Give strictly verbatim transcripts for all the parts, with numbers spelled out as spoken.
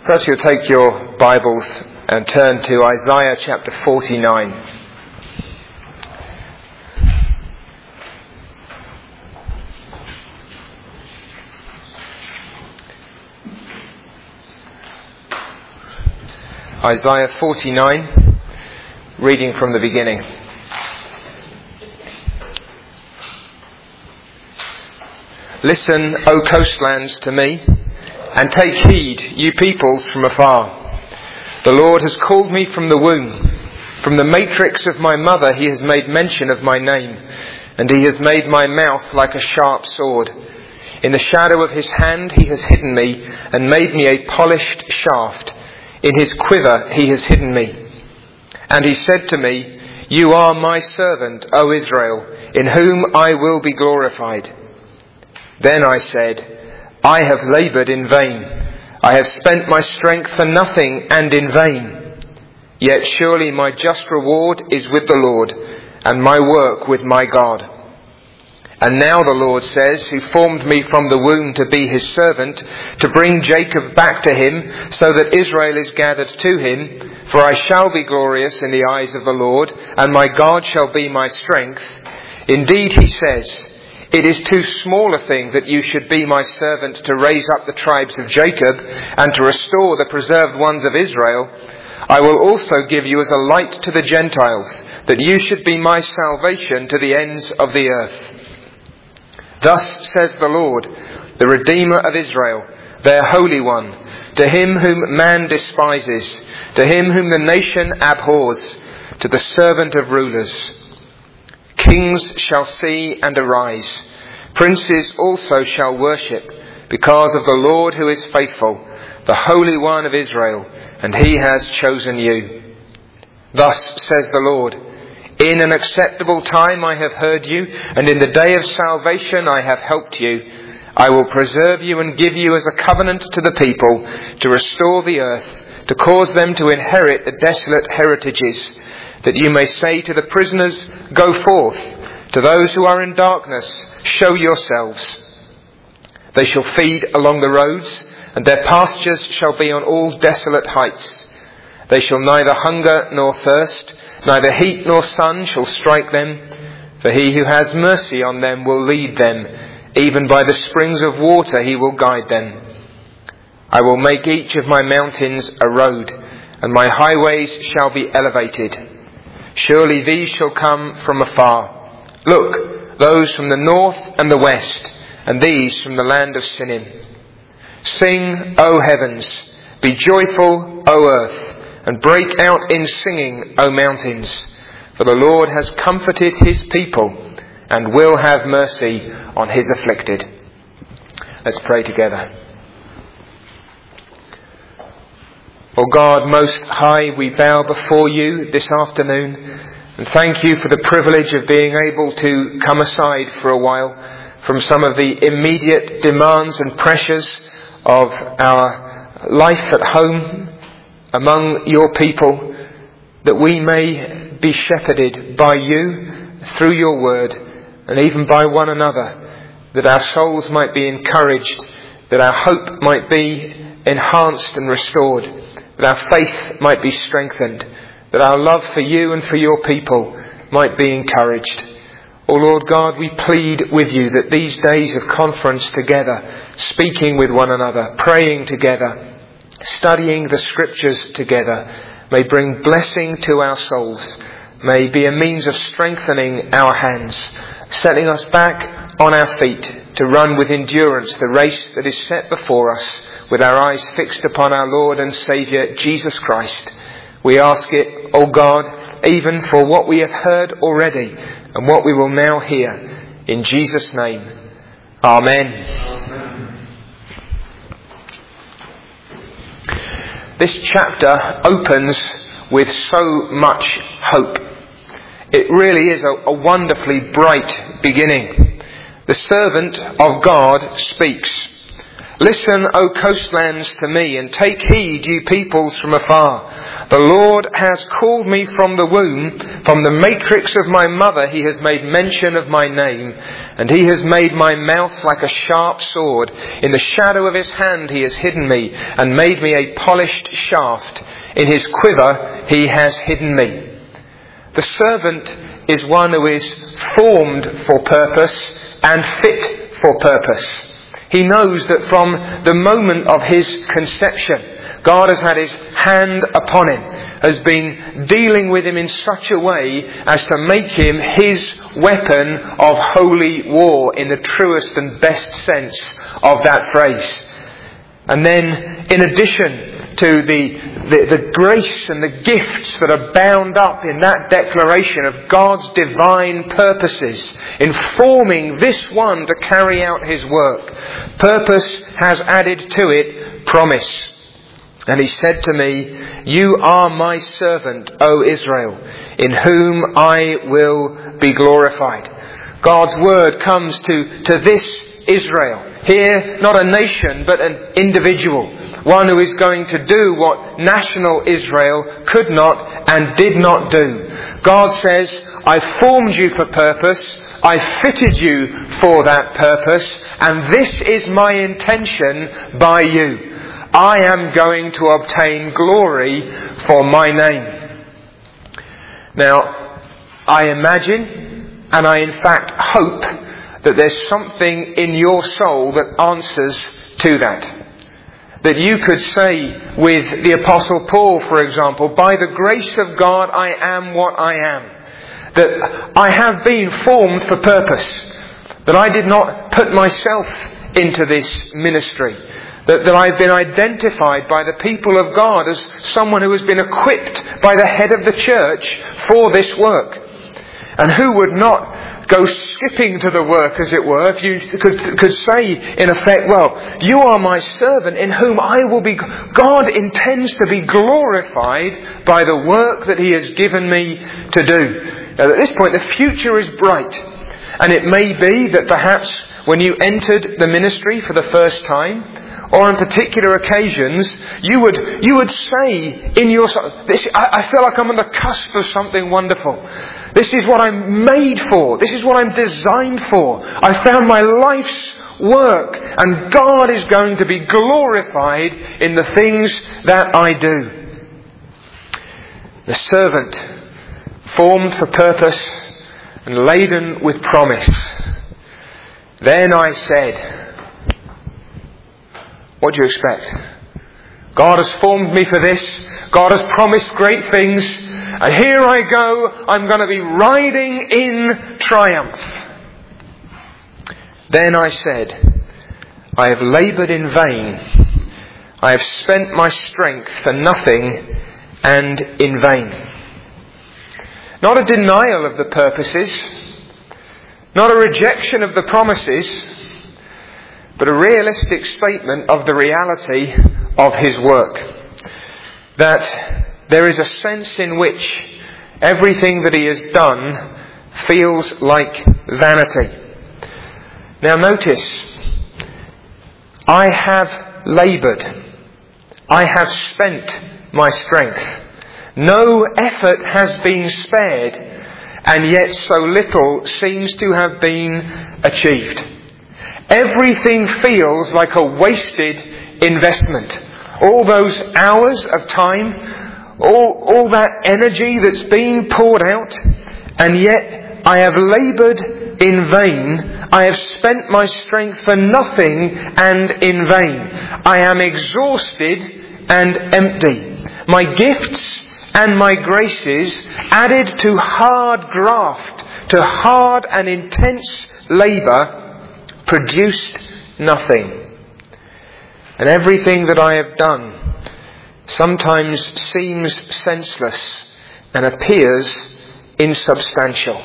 Perhaps you'll take your Bibles and turn to Isaiah chapter forty-nine. Isaiah forty-nine, reading from the beginning. Listen, O coastlands, to me, and take heed, you peoples from afar. The Lord has called me from the womb. From the matrix of my mother he has made mention of my name, and he has made my mouth like a sharp sword. In the shadow of his hand he has hidden me, and made me a polished shaft. In his quiver he has hidden me. And he said to me, You are my servant, O Israel, in whom I will be glorified. Then I said, I have laboured in vain. I have spent my strength for nothing and in vain. Yet surely my just reward is with the Lord, and my work with my God. And now the Lord says, who formed me from the womb to be his servant, to bring Jacob back to him, so that Israel is gathered to him, for I shall be glorious in the eyes of the Lord, and my God shall be my strength. Indeed, he says, It is too small a thing that you should be my servant to raise up the tribes of Jacob, and to restore the preserved ones of Israel. I will also give you as a light to the Gentiles, that you should be my salvation to the ends of the earth. Thus says the Lord, the Redeemer of Israel, their Holy One, to him whom man despises, to him whom the nation abhors, to the servant of rulers. Kings shall see and arise. Princes also shall worship, because of the Lord who is faithful, the Holy One of Israel, and he has chosen you. Thus says the Lord, In an acceptable time I have heard you, and in the day of salvation I have helped you. I will preserve you and give you as a covenant to the people, to restore the earth, to cause them to inherit the desolate heritages, that you may say to the prisoners, Go forth. To those who are in darkness, show yourselves. They shall feed along the roads, and their pastures shall be on all desolate heights. They shall neither hunger nor thirst, neither heat nor sun shall strike them. For he who has mercy on them will lead them, even by the springs of water he will guide them. I will make each of my mountains a road, and my highways shall be elevated. Surely these shall come from afar. Look, those from the north and the west, and these from the land of Sinim. Sing, O heavens, be joyful, O earth, and break out in singing, O mountains. For the Lord has comforted his people, and will have mercy on his afflicted. Let's pray together. O God, Most High, we bow before you this afternoon and thank you for the privilege of being able to come aside for a while from some of the immediate demands and pressures of our life at home among your people, that we may be shepherded by you through your word and even by one another, that our souls might be encouraged, that our hope might be enhanced and restored, that our faith might be strengthened, that our love for you and for your people might be encouraged. O Lord God, we plead with you that these days of conference together, speaking with one another, praying together, studying the scriptures together, may bring blessing to our souls, may be a means of strengthening our hands, setting us back on our feet to run with endurance the race that is set before us, with our eyes fixed upon our Lord and Saviour, Jesus Christ. We ask it, O God, even for what we have heard already and what we will now hear. In Jesus' name. Amen. Amen. This chapter opens with so much hope. It really is a, a wonderfully bright beginning. The servant of God speaks. Listen, O coastlands, to me, and take heed, you peoples from afar. The Lord has called me from the womb, from the matrix of my mother he has made mention of my name, and he has made my mouth like a sharp sword. In the shadow of his hand he has hidden me, and made me a polished shaft. In his quiver he has hidden me. The servant is one who is formed for purpose and fit for purpose. He knows that from the moment of his conception, God has had his hand upon him, has been dealing with him in such a way as to make him his weapon of holy war in the truest and best sense of that phrase. And then, in addition to the, the, the grace and the gifts that are bound up in that declaration of God's divine purposes, informing this one to carry out his work, purpose has added to it promise. And he said to me, you are my servant, O Israel, in whom I will be glorified. God's word comes to, to this Israel. Here, not a nation, but an individual. One who is going to do what national Israel could not and did not do. God says, I formed you for purpose. I fitted you for that purpose. And this is my intention by you. I am going to obtain glory for my name. Now, I imagine, and I in fact hope, that there's something in your soul that answers to that. That you could say with the Apostle Paul, for example, by the grace of God I am what I am. That I have been formed for purpose. That I did not put myself into this ministry. That, that I've been identified by the people of God as someone who has been equipped by the head of the church for this work. And who would not go skipping to the work, as it were, if you could, could say, in effect, well, you are my servant in whom I will be... God intends to be glorified by the work that he has given me to do. Now, at this point, the future is bright. And it may be that perhaps when you entered the ministry for the first time, or on particular occasions, you would you would say in your... This, I, I feel like I'm on the cusp of something wonderful. This is what I'm made for. This is what I'm designed for. I found my life's work. And God is going to be glorified in the things that I do. The servant, formed for purpose and laden with promise. Then I said... What do you expect? God has formed me for this. God has promised great things. And here I go. I'm going to be riding in triumph. Then I said, I have laboured in vain. I have spent my strength for nothing and in vain. Not a denial of the purposes. Not a rejection of the promises. But a realistic statement of the reality of his work. That there is a sense in which everything that he has done feels like vanity. Now notice, I have laboured. I have spent my strength. No effort has been spared, and yet so little seems to have been achieved. Everything feels like a wasted investment. All those hours of time, all, all that energy that's being poured out, and yet I have laboured in vain. I have spent my strength for nothing and in vain. I am exhausted and empty. My gifts and my graces, added to hard graft, to hard and intense labour, produced nothing. And everything that I have done sometimes seems senseless and appears insubstantial.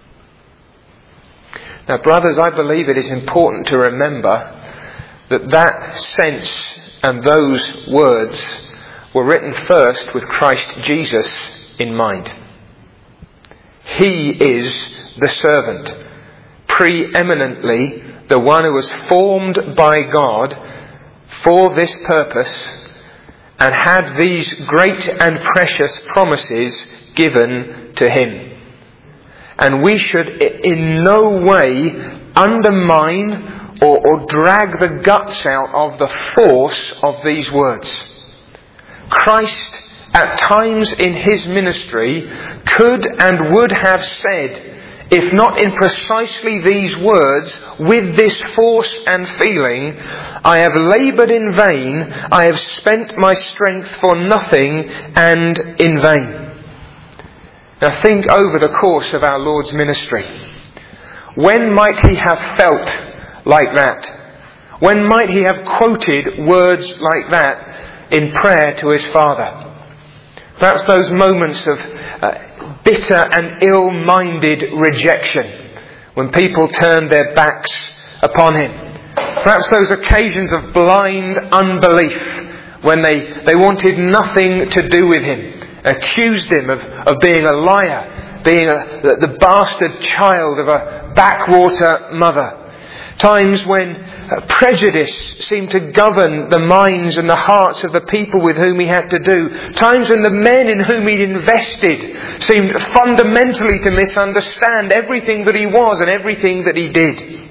Now, brothers, I believe it is important to remember that that sense and those words were written first with Christ Jesus in mind. He is the servant, preeminently the one who was formed by God for this purpose and had these great and precious promises given to him. And we should in no way undermine or, or drag the guts out of the force of these words. Christ, at times in his ministry, could and would have said, if not in precisely these words, with this force and feeling, I have laboured in vain, I have spent my strength for nothing and in vain. Now think over the course of our Lord's ministry. When might he have felt like that? When might he have quoted words like that in prayer to his Father? Perhaps those moments of uh, bitter and ill-minded rejection when people turned their backs upon him. Perhaps those occasions of blind unbelief when they, they wanted nothing to do with him, accused him of, of being a liar, being a, the, the bastard child of a backwater mother. Times when uh, prejudice seemed to govern the minds and the hearts of the people with whom he had to do. Times when the men in whom he'd invested seemed fundamentally to misunderstand everything that he was and everything that he did.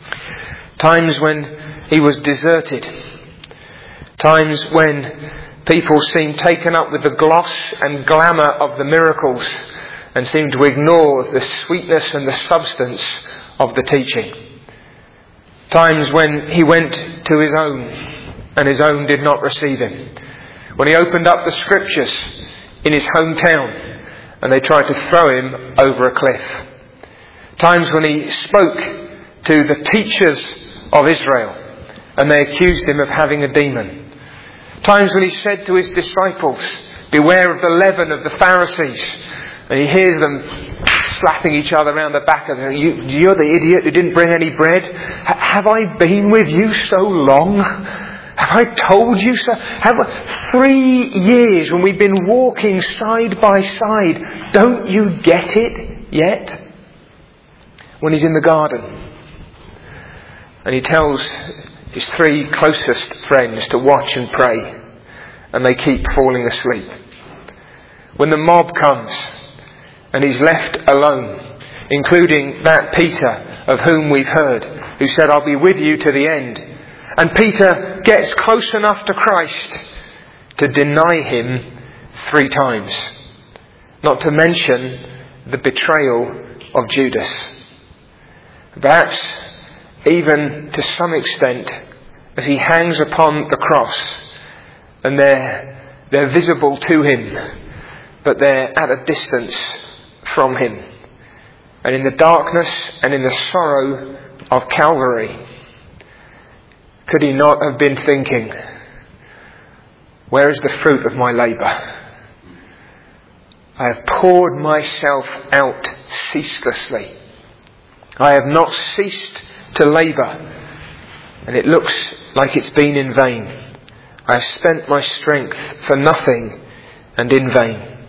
Times when he was deserted. Times when people seemed taken up with the gloss and glamour of the miracles and seemed to ignore the sweetness and the substance of the teaching. Times when he went to his own and his own did not receive him. When he opened up the scriptures in his hometown and they tried to throw him over a cliff. Times when he spoke to the teachers of Israel and they accused him of having a demon. Times when he said to his disciples, beware of the leaven of the Pharisees. And he hears them slapping each other around the back of them. You, you're the idiot who didn't bring any bread. H- have I been with you so long? Have I told you so? Have I, three years when we've been walking side by side. Don't you get it yet? When he's in the garden and he tells his three closest friends to watch and pray, and they keep falling asleep. When the mob comes and he's left alone, including that Peter of whom we've heard, who said, I'll be with you to the end. And Peter gets close enough to Christ to deny him three times. Not to mention the betrayal of Judas. Perhaps even to some extent as he hangs upon the cross and they're, they're visible to him, but they're at a distance from him. And in the darkness and in the sorrow of Calvary, could he not have been thinking, where is the fruit of my labour? I have poured myself out ceaselessly. I have not ceased to labour, and it looks like it's been in vain. I have spent my strength for nothing and in vain.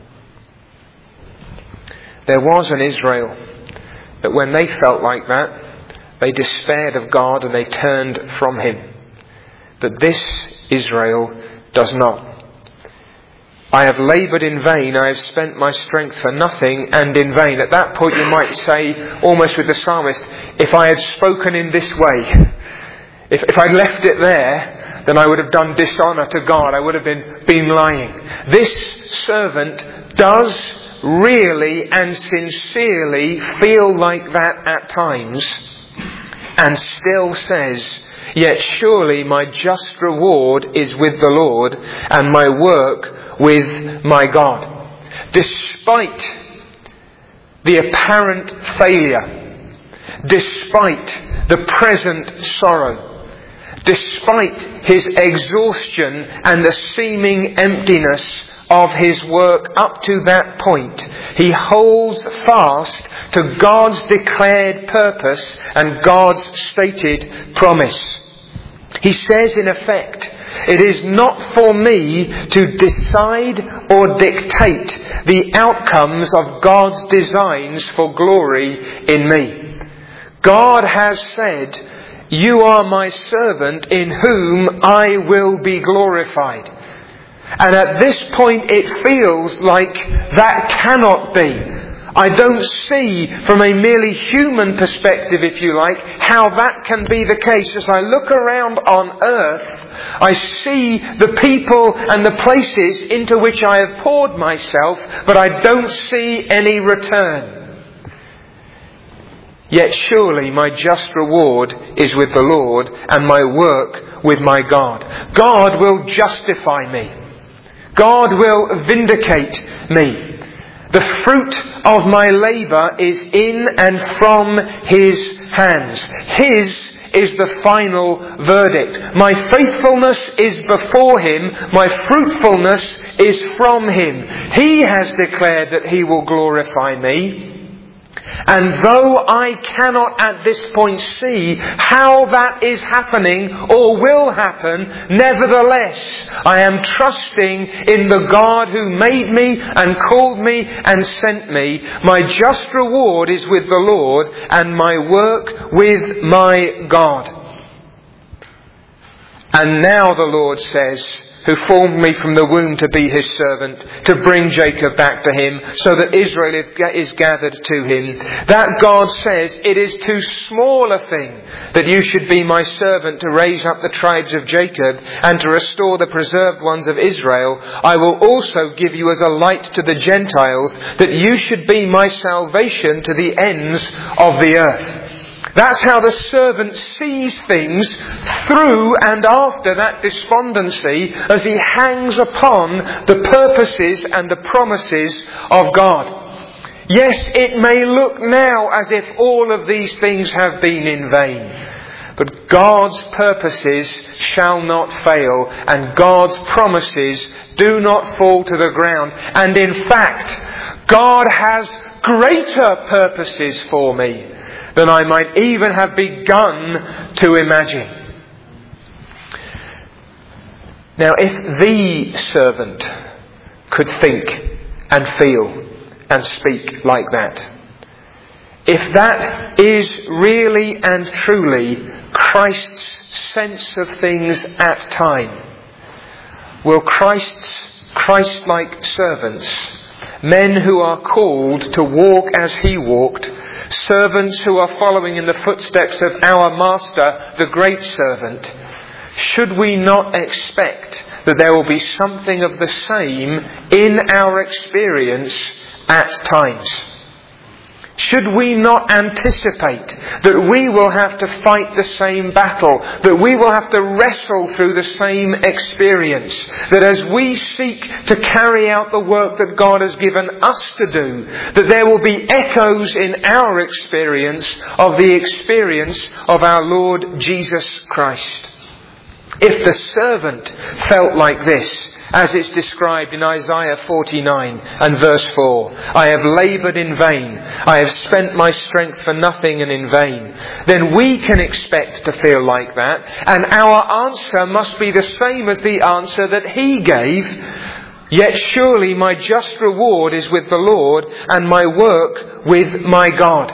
There was an Israel that when they felt like that, they despaired of God and they turned from him. But this Israel does not. I have laboured in vain, I have spent my strength for nothing and in vain. At that point you might say, almost with the psalmist, if I had spoken in this way, if, if I'd left it there, then I would have done dishonour to God. I would have been, been lying. This servant does really and sincerely feel like that at times, and still says, yet surely my just reward is with the Lord and my work with my God. Despite the apparent failure, despite the present sorrow, despite his exhaustion and the seeming emptiness of his work up to that point, he holds fast to God's declared purpose and God's stated promise. He says in effect, it is not for me to decide or dictate the outcomes of God's designs for glory in me. God has said, You are my servant in whom I will be glorified. And at this point it feels like that cannot be. I don't see, from a merely human perspective, if you like, how that can be the case. As I look around on earth, I see the people and the places into which I have poured myself, but I don't see any return. Yet surely my just reward is with the Lord, and my work with my God. God will justify me. God will vindicate me. The fruit of my labour is in and from His hands. His is the final verdict. My faithfulness is before Him. My fruitfulness is from Him. He has declared that He will glorify me. And though I cannot at this point see how that is happening or will happen, nevertheless, I am trusting in the God who made me and called me and sent me. My just reward is with the Lord, and my work with my God. And now the Lord says, who formed me from the womb to be His servant, to bring Jacob back to Him, so that Israel is gathered to Him. That God says, it is too small a thing that you should be my servant to raise up the tribes of Jacob and to restore the preserved ones of Israel. I will also give you as a light to the Gentiles, that you should be my salvation to the ends of the earth. That's how the servant sees things through and after that despondency, as he hangs upon the purposes and the promises of God. Yes, it may look now as if all of these things have been in vain. But God's purposes shall not fail, and God's promises do not fall to the ground. And in fact, God has greater purposes for me than I might even have begun to imagine. Now, if the servant could think and feel and speak like that, if that is really and truly Christ's sense of things at time, will Christ's Christ-like servants, men who are called to walk as He walked, servants who are following in the footsteps of our Master, the great servant, should we not expect that there will be something of the same in our experience at times? Should we not anticipate that we will have to fight the same battle, that we will have to wrestle through the same experience, that as we seek to carry out the work that God has given us to do, that there will be echoes in our experience of the experience of our Lord Jesus Christ? If the servant felt like this, as it's described in Isaiah forty-nine and verse four, I have laboured in vain, I have spent my strength for nothing and in vain, then we can expect to feel like that, and our answer must be the same as the answer that He gave. Yet surely my just reward is with the Lord, and my work with my God.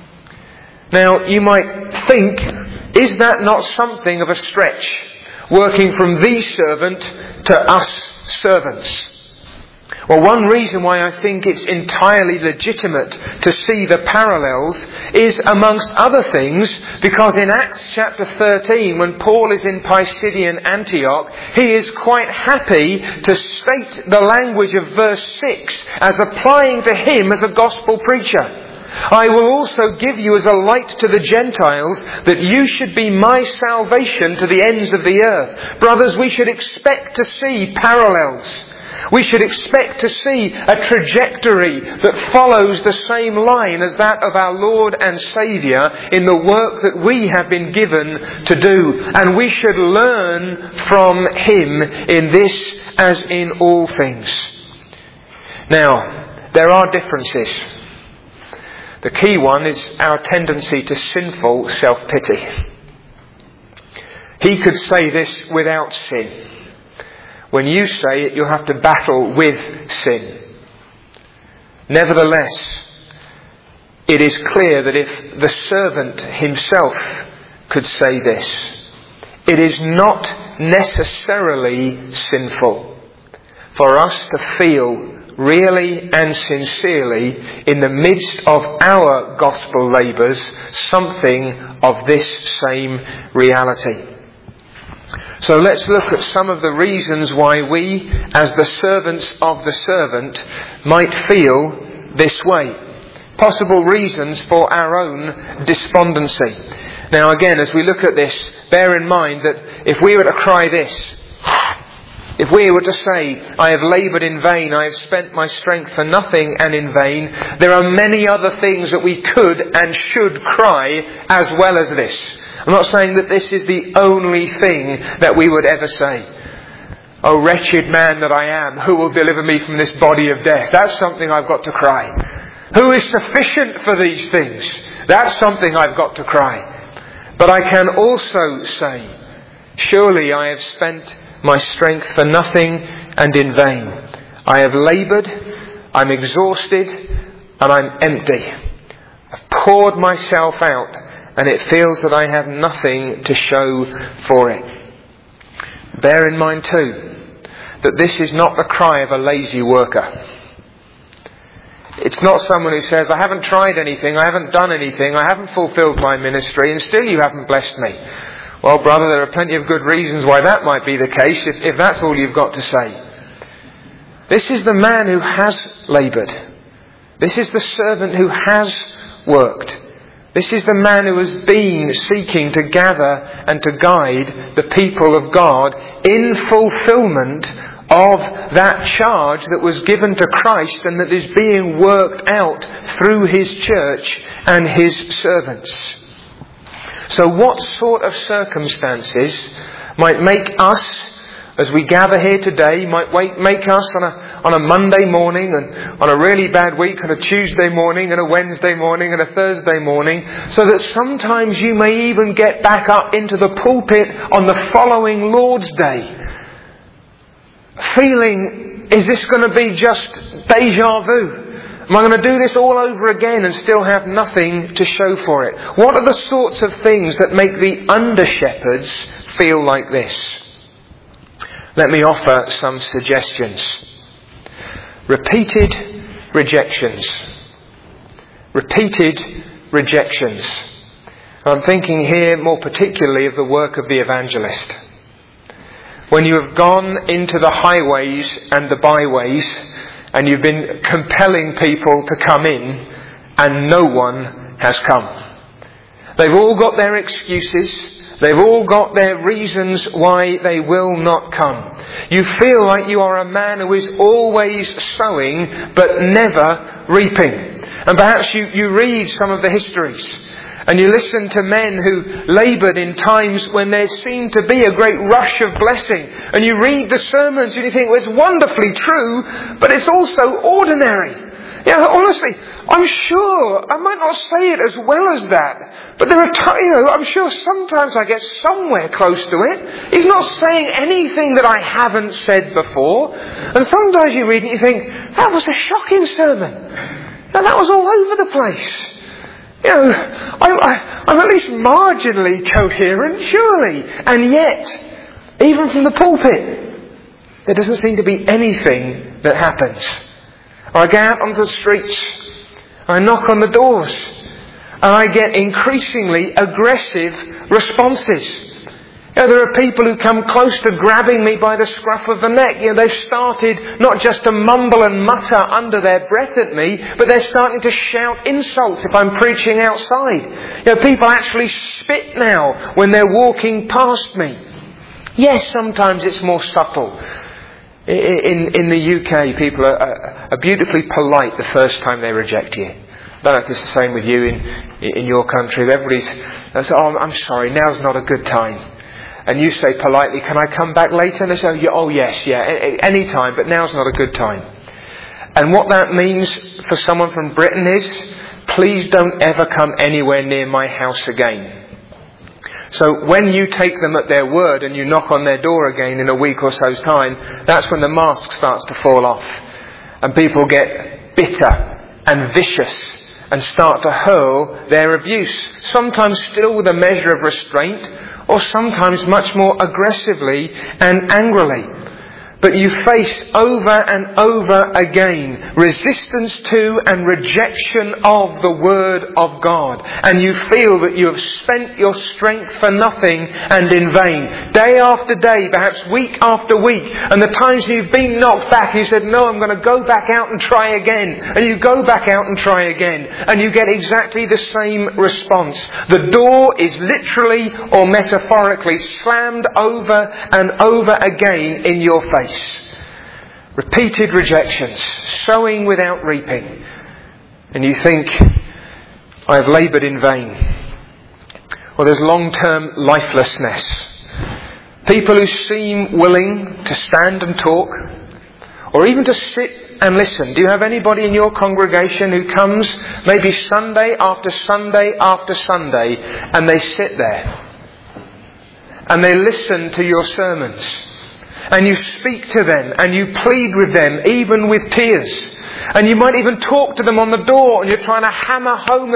Now you might think, is that not something of a stretch? Working from the servant to us servants. Well, one reason why I think it's entirely legitimate to see the parallels is, amongst other things, because in Acts chapter thirteen, when Paul is in Pisidian Antioch, he is quite happy to state the language of verse six as applying to him as a gospel preacher. I will also give you as a light to the Gentiles, that you should be my salvation to the ends of the earth. Brothers, we should expect to see parallels. We should expect to see a trajectory that follows the same line as that of our Lord and Saviour in the work that we have been given to do. And we should learn from Him in this as in all things. Now, there are differences. The key one is our tendency to sinful self-pity. He could say this without sin. When you say it, you'll have to battle with sin. Nevertheless, it is clear that if the servant himself could say this: it is not necessarily sinful for us to feel really and sincerely, in the midst of our gospel labours, something of this same reality. So let's look at some of the reasons why we, as the servants of the servant, might feel this way. Possible reasons for our own despondency. Now again, as we look at this, bear in mind that if we were to cry this, if we were to say, I have laboured in vain, I have spent my strength for nothing and in vain, there are many other things that we could and should cry as well as this. I'm not saying that this is the only thing that we would ever say. Oh, wretched man that I am, who will deliver me from this body of death? That's something I've got to cry. Who is sufficient for these things? That's something I've got to cry. But I can also say, surely I have spent my strength for nothing and in vain. I have laboured, I'm exhausted, and I'm empty. I've poured myself out, and it feels that I have nothing to show for it. Bear in mind too, that this is not the cry of a lazy worker. It's not someone who says, I haven't tried anything, I haven't done anything, I haven't fulfilled my ministry, and still you haven't blessed me. Well, brother, there are plenty of good reasons why that might be the case, if, if that's all you've got to say. This is the man who has laboured. This is the servant who has worked. This is the man who has been seeking to gather and to guide the people of God in fulfilment of that charge that was given to Christ and that is being worked out through His church and His servants. So what sort of circumstances might make us, as we gather here today, might make us on a, on a Monday morning and on a really bad week, on a Tuesday morning and a Wednesday morning and a Thursday morning, so that sometimes you may even get back up into the pulpit on the following Lord's Day, feeling, is this going to be just deja vu? Am I going to do this all over again and still have nothing to show for it? What are the sorts of things that make the under-shepherds feel like this? Let me offer some suggestions. Repeated rejections. Repeated rejections. I'm thinking here more particularly of the work of the evangelist. When you have gone into the highways and the byways, and you've been compelling people to come in, and no one has come. They've all got their excuses. They've all got their reasons why they will not come. You feel like you are a man who is always sowing, but never reaping. And perhaps you, you read some of the histories, and you listen to men who laboured in times when there seemed to be a great rush of blessing. And you read the sermons and you think, well, it's wonderfully true, but it's also ordinary. Yeah, honestly, I'm sure, I might not say it as well as that, but there are times, you know, I'm sure sometimes I get somewhere close to it. He's not saying anything that I haven't said before. And sometimes you read it and you think, that was a shocking sermon. And that was all over the place. You know, I, I, I'm at least marginally coherent, surely. And yet, even from the pulpit, there doesn't seem to be anything that happens. I go out onto the streets, I knock on the doors, and I get increasingly aggressive responses. You know, there are people who come close to grabbing me by the scruff of the neck. You know, they've started not just to mumble and mutter under their breath at me, but they're starting to shout insults if I'm preaching outside. You know, people actually spit now when they're walking past me. Yes, sometimes it's more subtle. In, in the U K, people are, are beautifully polite the first time they reject you. I don't know if it's the same with you in, in your country. Everybody's, they say, oh, I'm sorry, now's not a good time. And you say politely, can I come back later? And they say, oh yes, yeah, any time, but now's not a good time. And what that means for someone from Britain is, please don't ever come anywhere near my house again. So when you take them at their word and you knock on their door again in a week or so's time, that's when the mask starts to fall off. And people get bitter and vicious and start to hurl their abuse. Sometimes still with a measure of restraint, or sometimes much more aggressively and angrily. But you face over and over again resistance to and rejection of the Word of God. And you feel that you have spent your strength for nothing and in vain. Day after day, perhaps week after week. And the times you've been knocked back, you said, no, I'm going to go back out and try again. And you go back out and try again. And you get exactly the same response. The door is literally or metaphorically slammed over and over again in your face. Repeated rejections, sowing without reaping. And you think, I have laboured in vain. Or there's long-term lifelessness. People who seem willing to stand and talk, or even to sit and listen. Do you have anybody in your congregation who comes maybe Sunday after Sunday after Sunday, and they sit there and they listen to your sermons? And you speak to them and you plead with them, even with tears. And you might even talk to them on the door and you're trying to hammer home.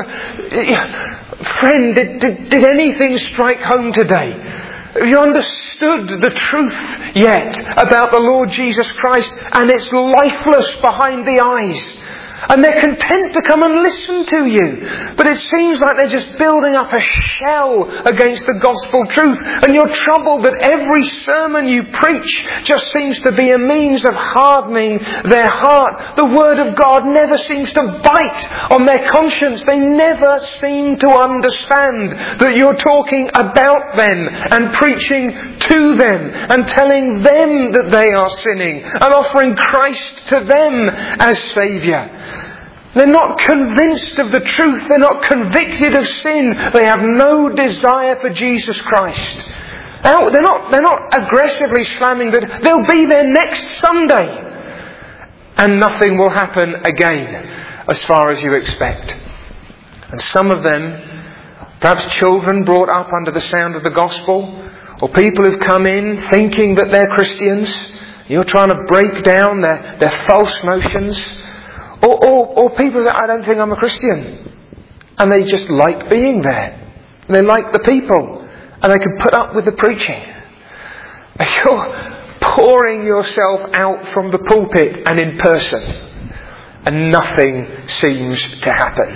Friend, did, did, did anything strike home today? Have you understood the truth yet about the Lord Jesus Christ? And it's lifeless behind the eyes. And they're content to come and listen to you. But it seems like they're just building up a shell against the gospel truth. And you're troubled that every sermon you preach just seems to be a means of hardening their heart. The Word of God never seems to bite on their conscience. They never seem to understand that you're talking about them and preaching to them and telling them that they are sinning and offering Christ to them as Saviour. They're not convinced of the truth. They're not convicted of sin. They have no desire for Jesus Christ. Now, they're not, they're not aggressively slamming that they'll be there next Sunday. And nothing will happen again as far as you expect. And some of them, perhaps children brought up under the sound of the gospel, or people who've come in thinking that they're Christians. You're trying to break down their, their false notions. Or, or, or people say, I don't think I'm a Christian. And they just like being there. And they like the people. And they can put up with the preaching. And you're pouring yourself out from the pulpit and in person. And nothing seems to happen.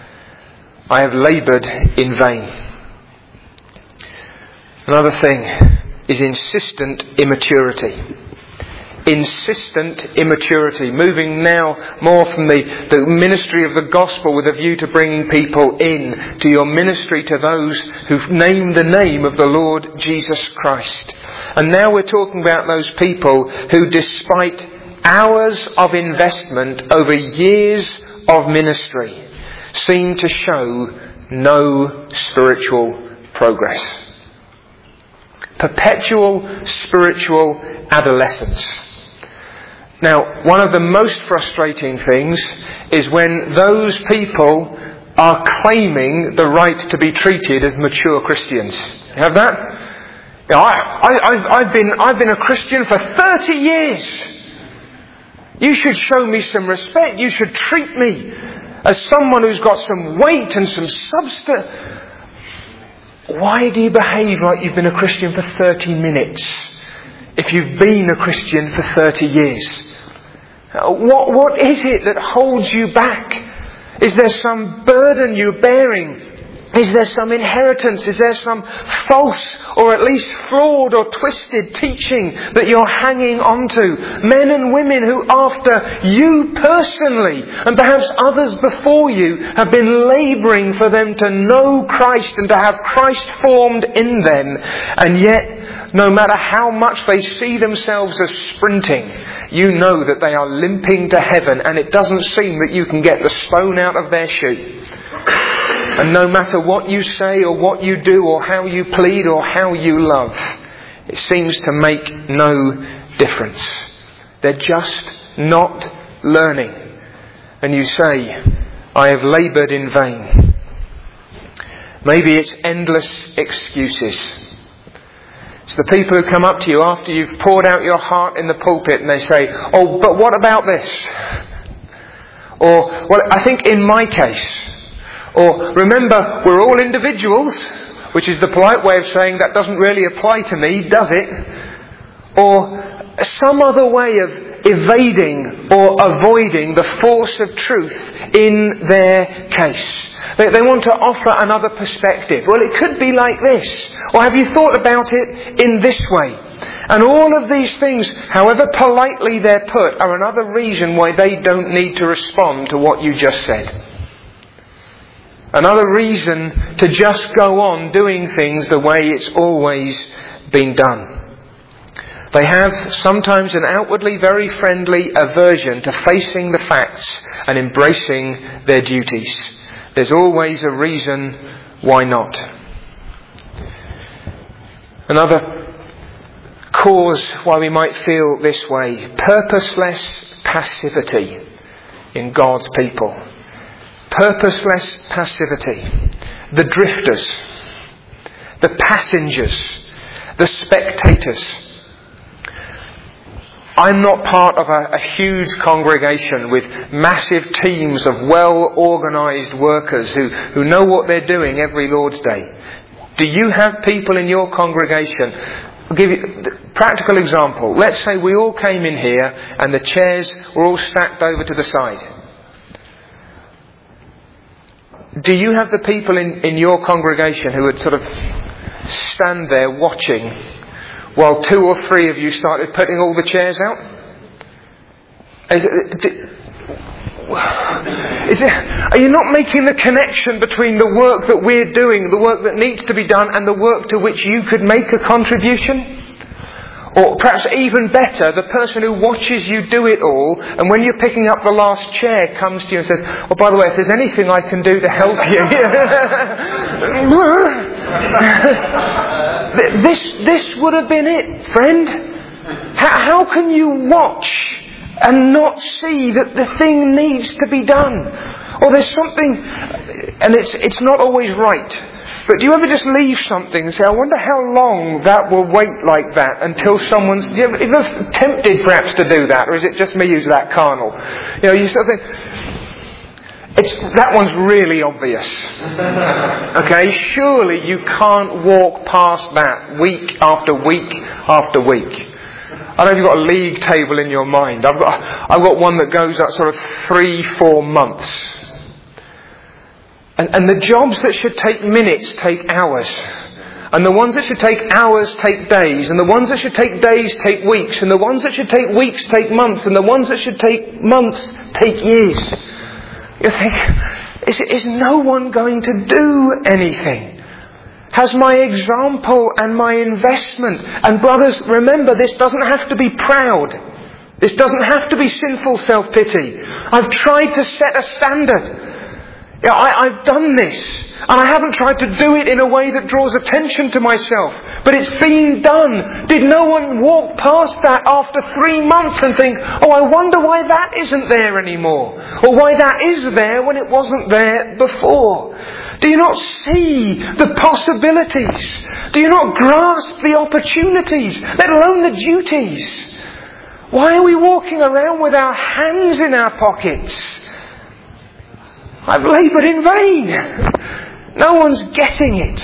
I have laboured in vain. Another thing is insistent immaturity. Insistent immaturity, moving now more from the, the ministry of the gospel with a view to bringing people in to your ministry to those who've named the name of the Lord Jesus Christ. And now we're talking about those people who, despite hours of investment over years of ministry, seem to show no spiritual progress. Perpetual spiritual adolescence. Now, one of the most frustrating things is when those people are claiming the right to be treated as mature Christians. You have that? You know, I, I, I've, I've been, I've been a Christian for thirty years. You should show me some respect. You should treat me as someone who's got some weight and some substance. Why do you behave like you've been a Christian for thirty minutes if you've been a Christian for thirty years? What, what is it that holds you back? Is there some burden you're bearing? Is there some inheritance? Is there some false or at least flawed or twisted teaching that you're hanging on to? Men and women who, after you personally and perhaps others before you, have been labouring for them to know Christ and to have Christ formed in them. And yet, no matter how much they see themselves as sprinting, you know that they are limping to heaven, and it doesn't seem that you can get the stone out of their shoe. And no matter what you say or what you do or how you plead or how you love, it seems to make no difference. They're just not learning. And you say, I have laboured in vain. Maybe it's endless excuses. It's the people who come up to you after you've poured out your heart in the pulpit and they say, oh, but what about this? Or, well, I think in my case. Or, remember, we're all individuals, which is the polite way of saying that doesn't really apply to me, does it? Or some other way of evading or avoiding the force of truth in their case. They, they want to offer another perspective. Well, it could be like this. Or have you thought about it in this way? And all of these things, however politely they're put, are another reason why they don't need to respond to what you just said. Another reason to just go on doing things the way it's always been done. They have sometimes an outwardly very friendly aversion to facing the facts and embracing their duties. There's always a reason why not. Another cause why we might feel this way: purposeless passivity in God's people. Purposeless passivity. The drifters, the passengers, the spectators. I'm not part of a, a huge congregation with massive teams of well-organised workers who, who know what they're doing every Lord's Day. Do you have people in your congregation? I'll give you a practical example. Let's say we all came in here and the chairs were all stacked over to the side. Do you have the people in, in your congregation who would sort of stand there watching while two or three of you started putting all the chairs out? Is it, is it, are you not making the connection between the work that we're doing, the work that needs to be done, and the work to which you could make a contribution? Or perhaps even better, the person who watches you do it all, and when you're picking up the last chair, comes to you and says, "Well, by the way, if there's anything I can do to help you..." this, this would have been it, friend. How, how can you watch and not see that the thing needs to be done? Or there's something, and it's it's not always right. But do you ever just leave something and say, "I wonder how long that will wait like that until someone's..." Do you ever, ever tempted perhaps to do that? Or is it just me who's that carnal? You know, you sort of think, it's, that one's really obvious. Okay, surely you can't walk past that week after week after week. I don't know if you've got a league table in your mind. I've got, I've got one that goes up sort of three, four months. And, and the jobs that should take minutes take hours. And the ones that should take hours take days. And the ones that should take days take weeks. And the ones that should take weeks take months. And the ones that should take months take years. You think, is, is no one going to do anything? Has my example and my investment... And brothers, remember, this doesn't have to be proud. This doesn't have to be sinful self-pity. I've tried to set a standard. Yeah, I, I've done this, and I haven't tried to do it in a way that draws attention to myself. But it's been done. Did no one walk past that after three months and think, "Oh, I wonder why that isn't there anymore," or why that is there when it wasn't there before? Do you not see the possibilities? Do you not grasp the opportunities, let alone the duties? Why are we walking around with our hands in our pockets? I've laboured in vain. No one's getting it.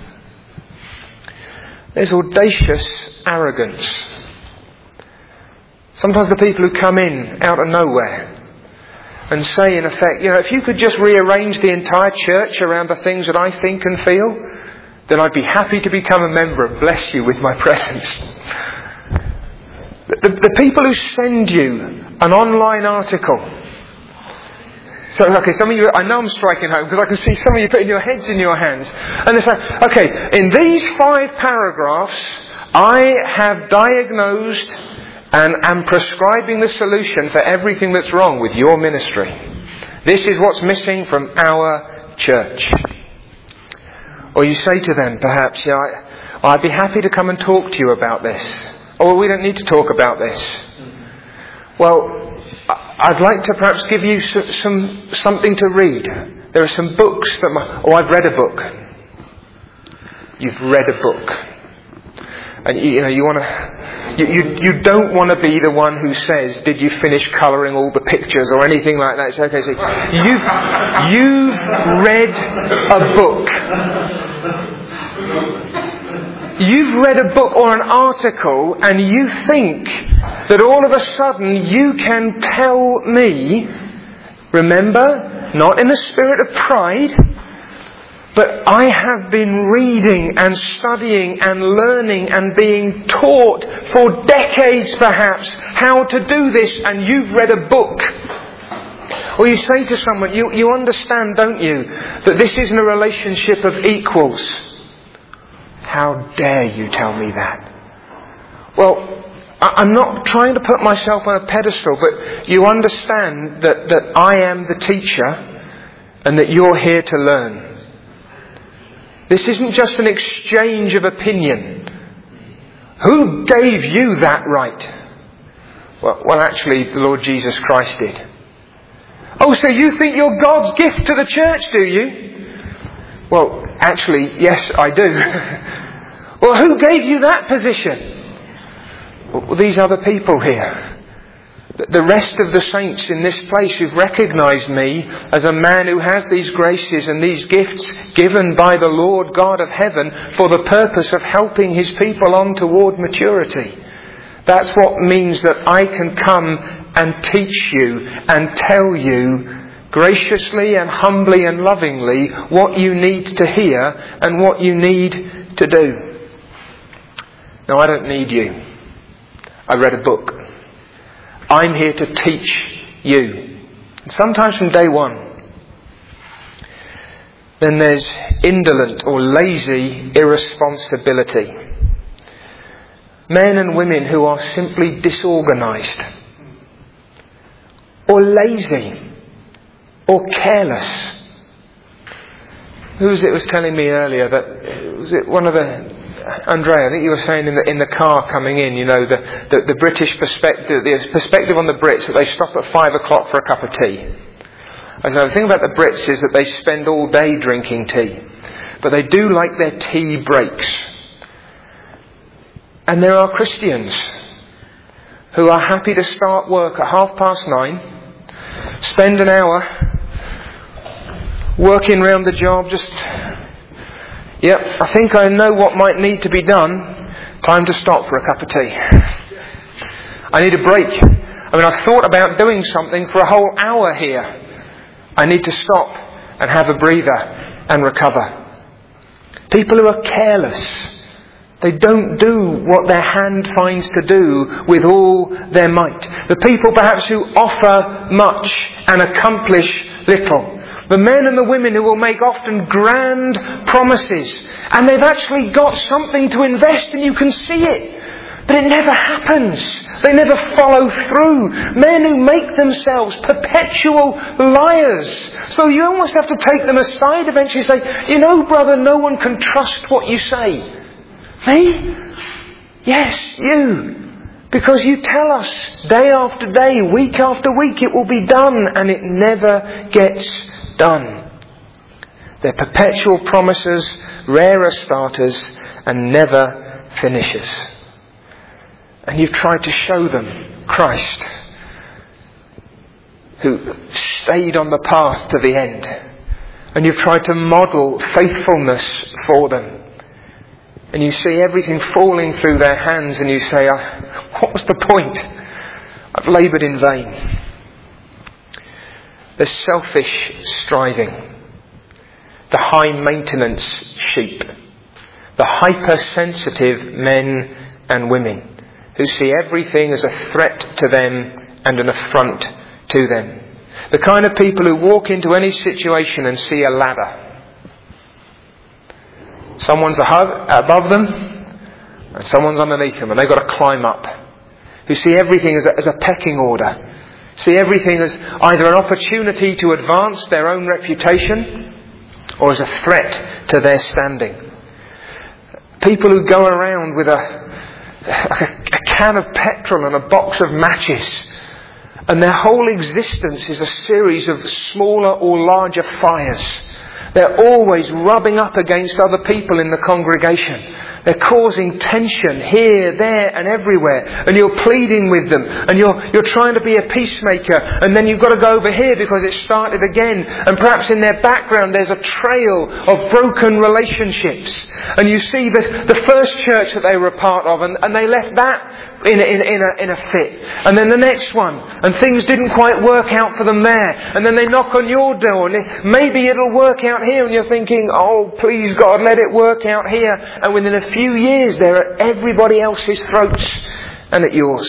There's audacious arrogance. Sometimes the people who come in out of nowhere and say, in effect, "You know, if you could just rearrange the entire church around the things that I think and feel, then I'd be happy to become a member and bless you with my presence." The, the, the people who send you an online article. So, okay, some of you, I know I'm striking home because I can see some of you putting your heads in your hands. And they say, "Okay, in these five paragraphs, I have diagnosed and am prescribing the solution for everything that's wrong with your ministry. This is what's missing from our church." Or you say to them, perhaps, "Yeah, I, I'd be happy to come and talk to you about this." Or, "We don't need to talk about this." Well, I'd like to perhaps give you some, some something to read. There are some books that my... Oh, I've read a book. You've read a book. And you, you know, you want to, you, you, you don't want to be the one who says, did you finish colouring all the pictures or anything like that. It's okay. So you've, you've read a book. You've read a book or an article and you think that all of a sudden you can tell me, remember, not in a spirit of pride, but I have been reading and studying and learning and being taught for decades perhaps how to do this, and you've read a book. Or you say to someone, you, you understand, don't you, that this isn't a relationship of equals. How dare you tell me that? Well, I'm not trying to put myself on a pedestal, but you understand that, that I am the teacher and that you're here to learn. This isn't just an exchange of opinion. Who gave you that right? Well, well, actually, the Lord Jesus Christ did. Oh, so you think you're God's gift to the church, do you? Well, actually, yes, I do. Well, who gave you that position? Well, these other people here. The rest of the saints in this place who've recognised me as a man who has these graces and these gifts given by the Lord God of heaven for the purpose of helping His people on toward maturity. That's what means that I can come and teach you and tell you graciously and humbly and lovingly what you need to hear and what you need to do. Now, I don't need you. I read a book. I'm here to teach you. And sometimes from day one. Then there's indolent or lazy irresponsibility. Men and women who are simply disorganised, or lazy, or careless. Who was it was telling me earlier that, was it one of the, Andrea, I think you were saying in the in the car coming in, you know, the, the, the British perspective, the perspective on the Brits, that they stop at five o'clock for a cup of tea. I said, the thing about the Brits is that they spend all day drinking tea. But they do like their tea breaks. And there are Christians who are happy to start work at half past nine, spend an hour working round the job, just, yep, I think I know what might need to be done. Time to stop for a cup of tea. I need a break. I mean, I've thought about doing something for a whole hour here. I need to stop and have a breather and recover. People who are careless. They don't do what their hand finds to do with all their might. The people perhaps who offer much and accomplish little. The men and the women who will make often grand promises. And they've actually got something to invest and you can see it. But it never happens. They never follow through. Men who make themselves perpetual liars. So you almost have to take them aside eventually and say, you know, brother, no one can trust what you say. Me? Yes, you. Because you tell us day after day, week after week, it will be done, and it never gets done. They're perpetual promises, rarer starters, and never finishes. And you've tried to show them Christ, who stayed on the path to the end. And you've tried to model faithfulness for them. And you see everything falling through their hands and you say, oh, what was the point? I've laboured in vain. The selfish striving. The high maintenance sheep. The hypersensitive men and women who see everything as a threat to them and an affront to them. The kind of people who walk into any situation and see a ladder. Someone's above them and someone's underneath them and they've got to climb up. Who see everything as a, as a pecking order. See everything as either an opportunity to advance their own reputation or as a threat to their standing. People who go around with a, a, a can of petrol and a box of matches, and their whole existence is a series of smaller or larger fires. They're always rubbing up against other people in the congregation. They're causing tension here, there and everywhere. And you're pleading with them. And you're, you're trying to be a peacemaker. And then you've got to go over here because it started again. And perhaps in their background there's a trail of broken relationships. And you see the, the first church that they were a part of, and, and they left that in a, in, in, a, in a fit. And then the next one, and things didn't quite work out for them there. And then they knock on your door, and it, maybe it'll work out here. And you're thinking, oh, please God, let it work out here. And within a few years, they're at everybody else's throats and at yours.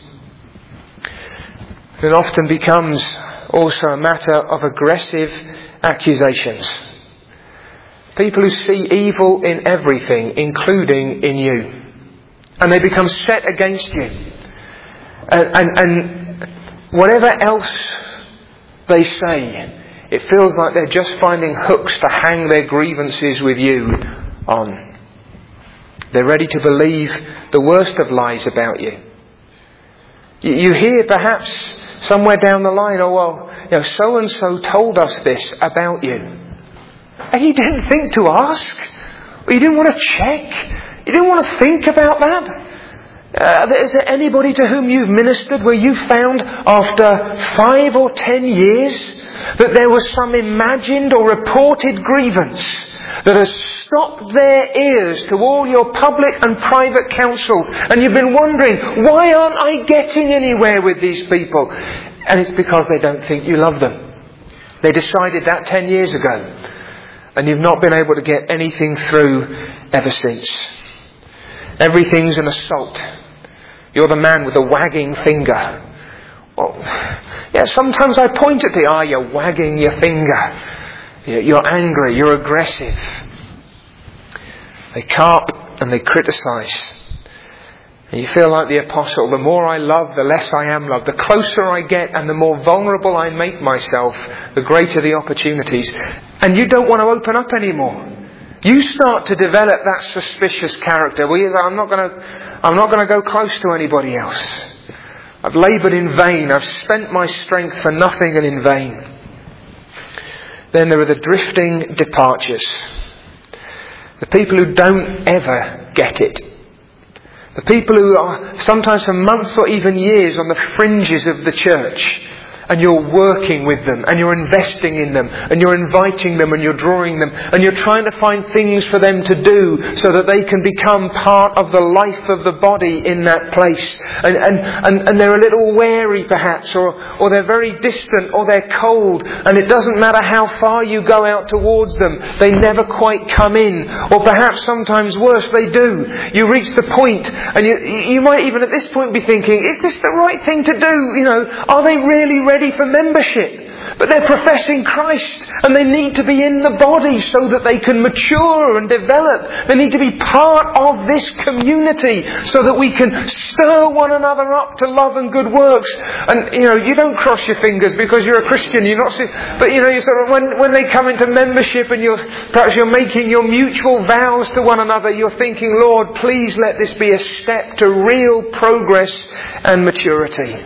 It often becomes also a matter of aggressive accusations. People who see evil in everything, including in you. And they become set against you. And, and, and whatever else they say, it feels like they're just finding hooks to hang their grievances with you on. They're ready to believe the worst of lies about you. You, you hear perhaps somewhere down the line, oh well, you know, so-and-so told us this about you. And you didn't think to ask. Or you didn't want to check. You didn't want to think about that. Uh, is there anybody to whom you've ministered where you found after five or ten years that there was some imagined or reported grievance that has stopped their ears to all your public and private counsels, and you've been wondering, why aren't I getting anywhere with these people? And it's because they don't think you love them. They decided that ten years ago. And you've not been able to get anything through ever since. Everything's an assault. You're the man with the wagging finger. Well, yeah, sometimes I point at the, ah, you're wagging your finger. You're angry, you're aggressive. They carp and they criticise. And you feel like the apostle, the more I love, the less I am loved. The closer I get and the more vulnerable I make myself, the greater the opportunities. And you don't want to open up anymore. You start to develop that suspicious character. Well, I'm not going to, I'm not going to go close to anybody else. I've laboured in vain. I've spent my strength for nothing and in vain. Then there are the drifting departures. The people who don't ever get it. The people who are sometimes for months or even years on the fringes of the church. And you're working with them, and you're investing in them, and you're inviting them, and you're drawing them, and you're trying to find things for them to do so that they can become part of the life of the body in that place. And and, and, and they're a little wary perhaps, or, or they're very distant, or they're cold, and it doesn't matter how far you go out towards them, they never quite come in. Or perhaps sometimes worse, they do. You reach the point, and you, you might even at this point be thinking, is this the right thing to do? You know, are they really ready for membership? But they're professing Christ, and they need to be in the body so that they can mature and develop. They need to be part of this community so that we can stir one another up to love and good works. And you know, you don't cross your fingers because you're a Christian. You're not, but you know, you sort of when when they come into membership and you're perhaps you're making your mutual vows to one another, you're thinking, Lord, please let this be a step to real progress and maturity.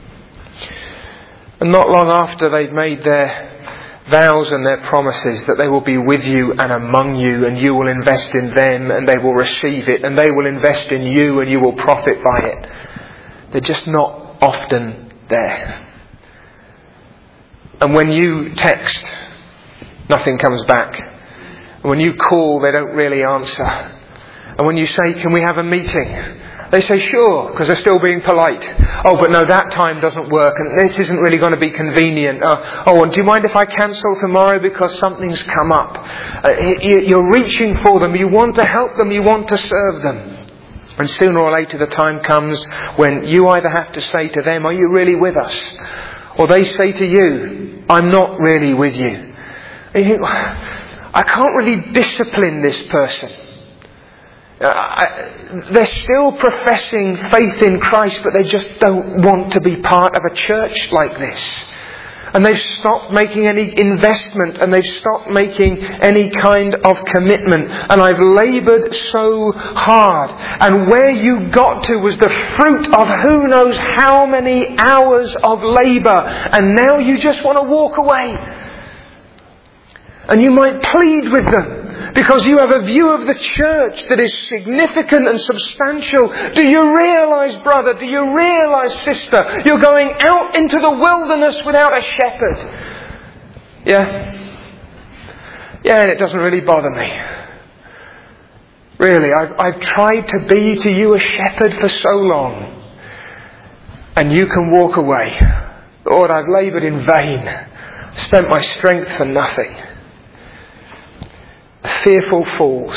And not long after they've made their vows and their promises that they will be with you and among you, and you will invest in them and they will receive it, and they will invest in you and you will profit by it, they're just not often there. And when you text, nothing comes back. And when you call, they don't really answer. And when you say, can we have a meeting? They say, sure, because they're still being polite. Oh, but no, that time doesn't work, and this isn't really going to be convenient. Uh, oh, and do you mind if I cancel tomorrow because something's come up? Uh, you're reaching for them. You want to help them. You want to serve them. And sooner or later the time comes when you either have to say to them, are you really with us? Or they say to you, I'm not really with you. And you think, I can't really discipline this person. Uh, I, they're still professing faith in Christ, but they just don't want to be part of a church like this. And they've stopped making any investment, and they've stopped making any kind of commitment. And I've laboured so hard. And where you got to was the fruit of who knows how many hours of labour. And now you just want to walk away. And you might plead with them because you have a view of the church that is significant and substantial. Do you realise, brother, do you realise, sister, you're going out into the wilderness without a shepherd? Yeah. Yeah, and it doesn't really bother me. Really, I've, I've tried to be to you a shepherd for so long. And you can walk away. Lord, I've laboured in vain. Spent my strength for nothing. Fearful fools.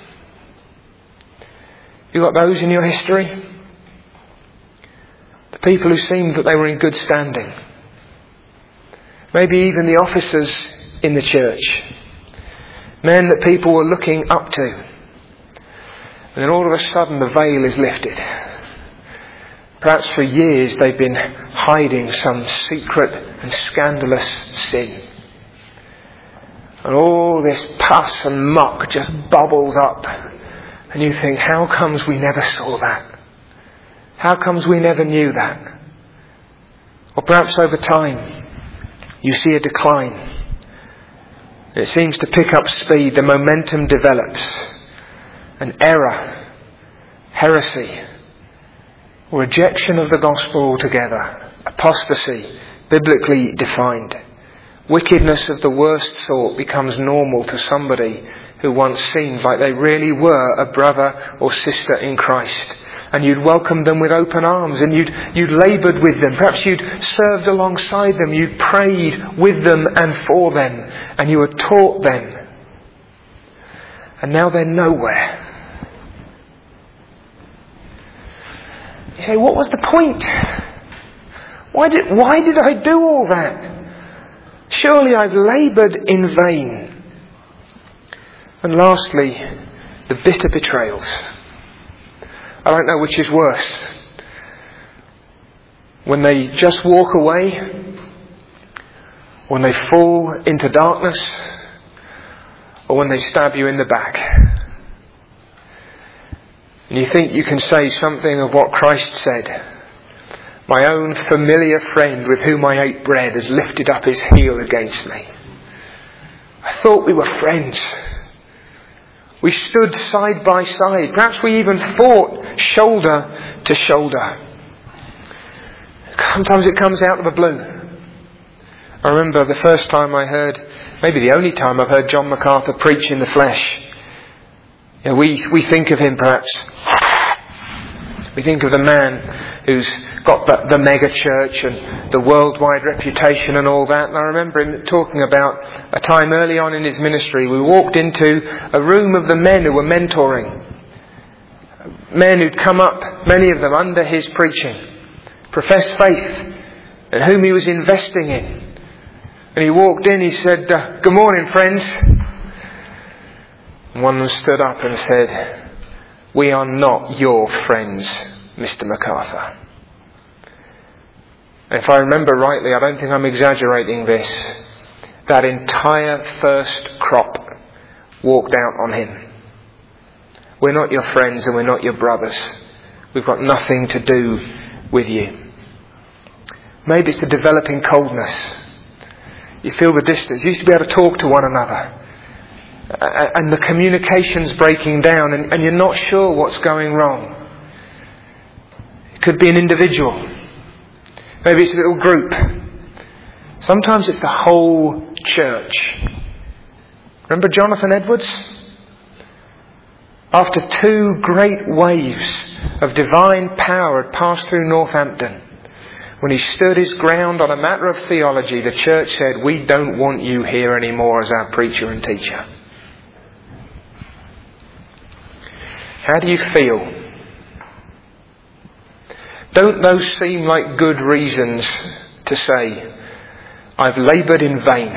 You got those in your history? The people who seemed that they were in good standing. Maybe even the officers in the church. Men that people were looking up to. And then all of a sudden the veil is lifted. Perhaps for years they've been hiding some secret and scandalous sin. And all this pus and muck just bubbles up. And you think, how comes we never saw that? How comes we never knew that? Or perhaps over time you see a decline. It seems to pick up speed. The momentum develops. An error, heresy, rejection of the gospel altogether, apostasy, biblically defined. Wickedness of the worst sort becomes normal to somebody who once seemed like they really were a brother or sister in Christ. And you'd welcomed them with open arms, and you'd, you'd laboured with them. Perhaps you'd served alongside them. You'd prayed with them and for them. And you had taught them. And now they're nowhere. You say, what was the point? Why did, why did I do all that? Surely I've laboured in vain. And lastly, the bitter betrayals. I don't know which is worse. When they just walk away, when they fall into darkness, or when they stab you in the back. And you think you can say something of what Christ said. My own familiar friend with whom I ate bread has lifted up his heel against me. I thought we were friends. We stood side by side. Perhaps we even fought shoulder to shoulder. Sometimes it comes out of the blue. I remember the first time I heard, maybe the only time I've heard John MacArthur preach in the flesh. You know, we, we think of him perhaps. We think of the man who's got the, the mega church and the worldwide reputation and all that. And I remember him talking about a time early on in his ministry. We walked into a room of the men who were mentoring. Men who'd come up, many of them under his preaching, professed faith, and whom he was investing in. And he walked in, he said, uh, good morning, friends. And one of them stood up and said, we are not your friends, Mister MacArthur. And if I remember rightly, I don't think I'm exaggerating this, that entire first crop walked out on him. We're not your friends and we're not your brothers. We've got nothing to do with you. Maybe it's the developing coldness. You feel the distance. You used to be able to talk to one another. And the communication's breaking down and, and you're not sure what's going wrong. It could be an individual. Maybe it's a little group. Sometimes it's the whole church. Remember Jonathan Edwards? After two great waves of divine power had passed through Northampton, when he stood his ground on a matter of theology, the church said, we don't want you here anymore as our preacher and teacher. How do you feel? Don't those seem like good reasons to say, I've laboured in vain?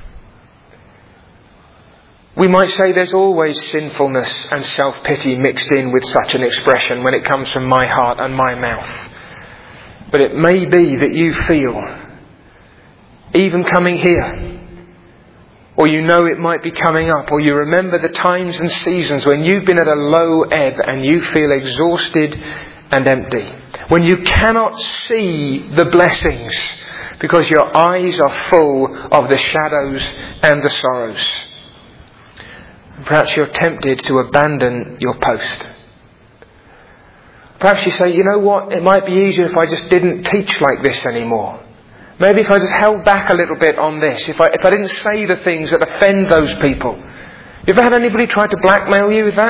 We might say there's always sinfulness and self-pity mixed in with such an expression when it comes from my heart and my mouth. But it may be that you feel, even coming here, or you know it might be coming up, or you remember the times and seasons when you've been at a low ebb and you feel exhausted and empty. When you cannot see the blessings because your eyes are full of the shadows and the sorrows. And perhaps you're tempted to abandon your post. Perhaps you say, you know what, it might be easier if I just didn't teach like this anymore. Maybe if I just held back a little bit on this, if I, if I didn't say the things that offend those people. You ever had anybody try to blackmail you with that?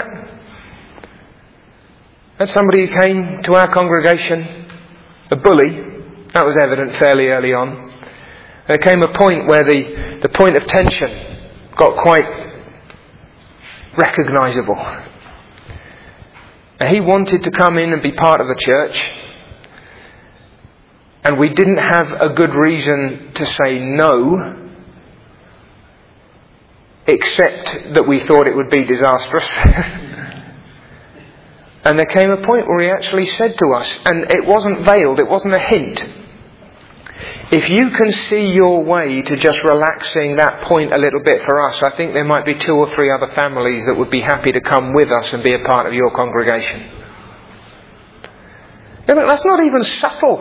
Had somebody who came to our congregation, a bully. That was evident fairly early on. There came a point where the, the point of tension got quite recognisable. And he wanted to come in and be part of the church. And we didn't have a good reason to say no, except that we thought it would be disastrous. And there came a point where he actually said to us, and it wasn't veiled, it wasn't a hint. If you can see your way to just relaxing that point a little bit for us, I think there might be two or three other families that would be happy to come with us and be a part of your congregation. Yeah, but that's not even subtle.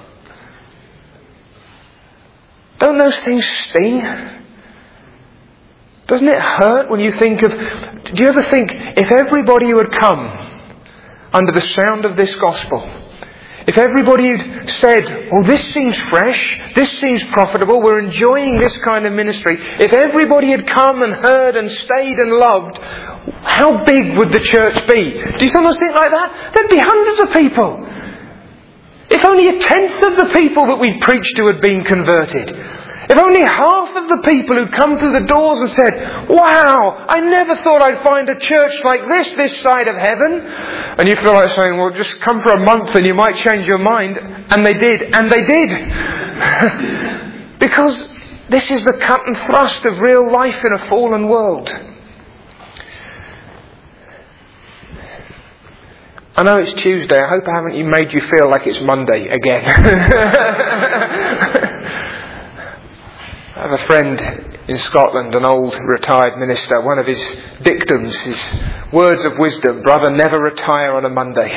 Don't those things sting? Doesn't it hurt when you think of... Do you ever think, if everybody who had come under the sound of this gospel, if everybody had said, well, this seems fresh, this seems profitable, we're enjoying this kind of ministry, if everybody had come and heard and stayed and loved, how big would the church be? Do you sometimes think like that? There'd be hundreds of people. If only a tenth of the people that we preached to had been converted. If only half of the people who'd come through the doors and said, wow, I never thought I'd find a church like this, this side of heaven. And you feel like saying, well, just come for a month and you might change your mind. And they did. And they did. Because this is the cut and thrust of real life in a fallen world. I know it's Tuesday. I hope I haven't made you feel like it's Monday again. I have a friend in Scotland, an old retired minister. One of his dictums, his words of wisdom, brother, never retire on a Monday.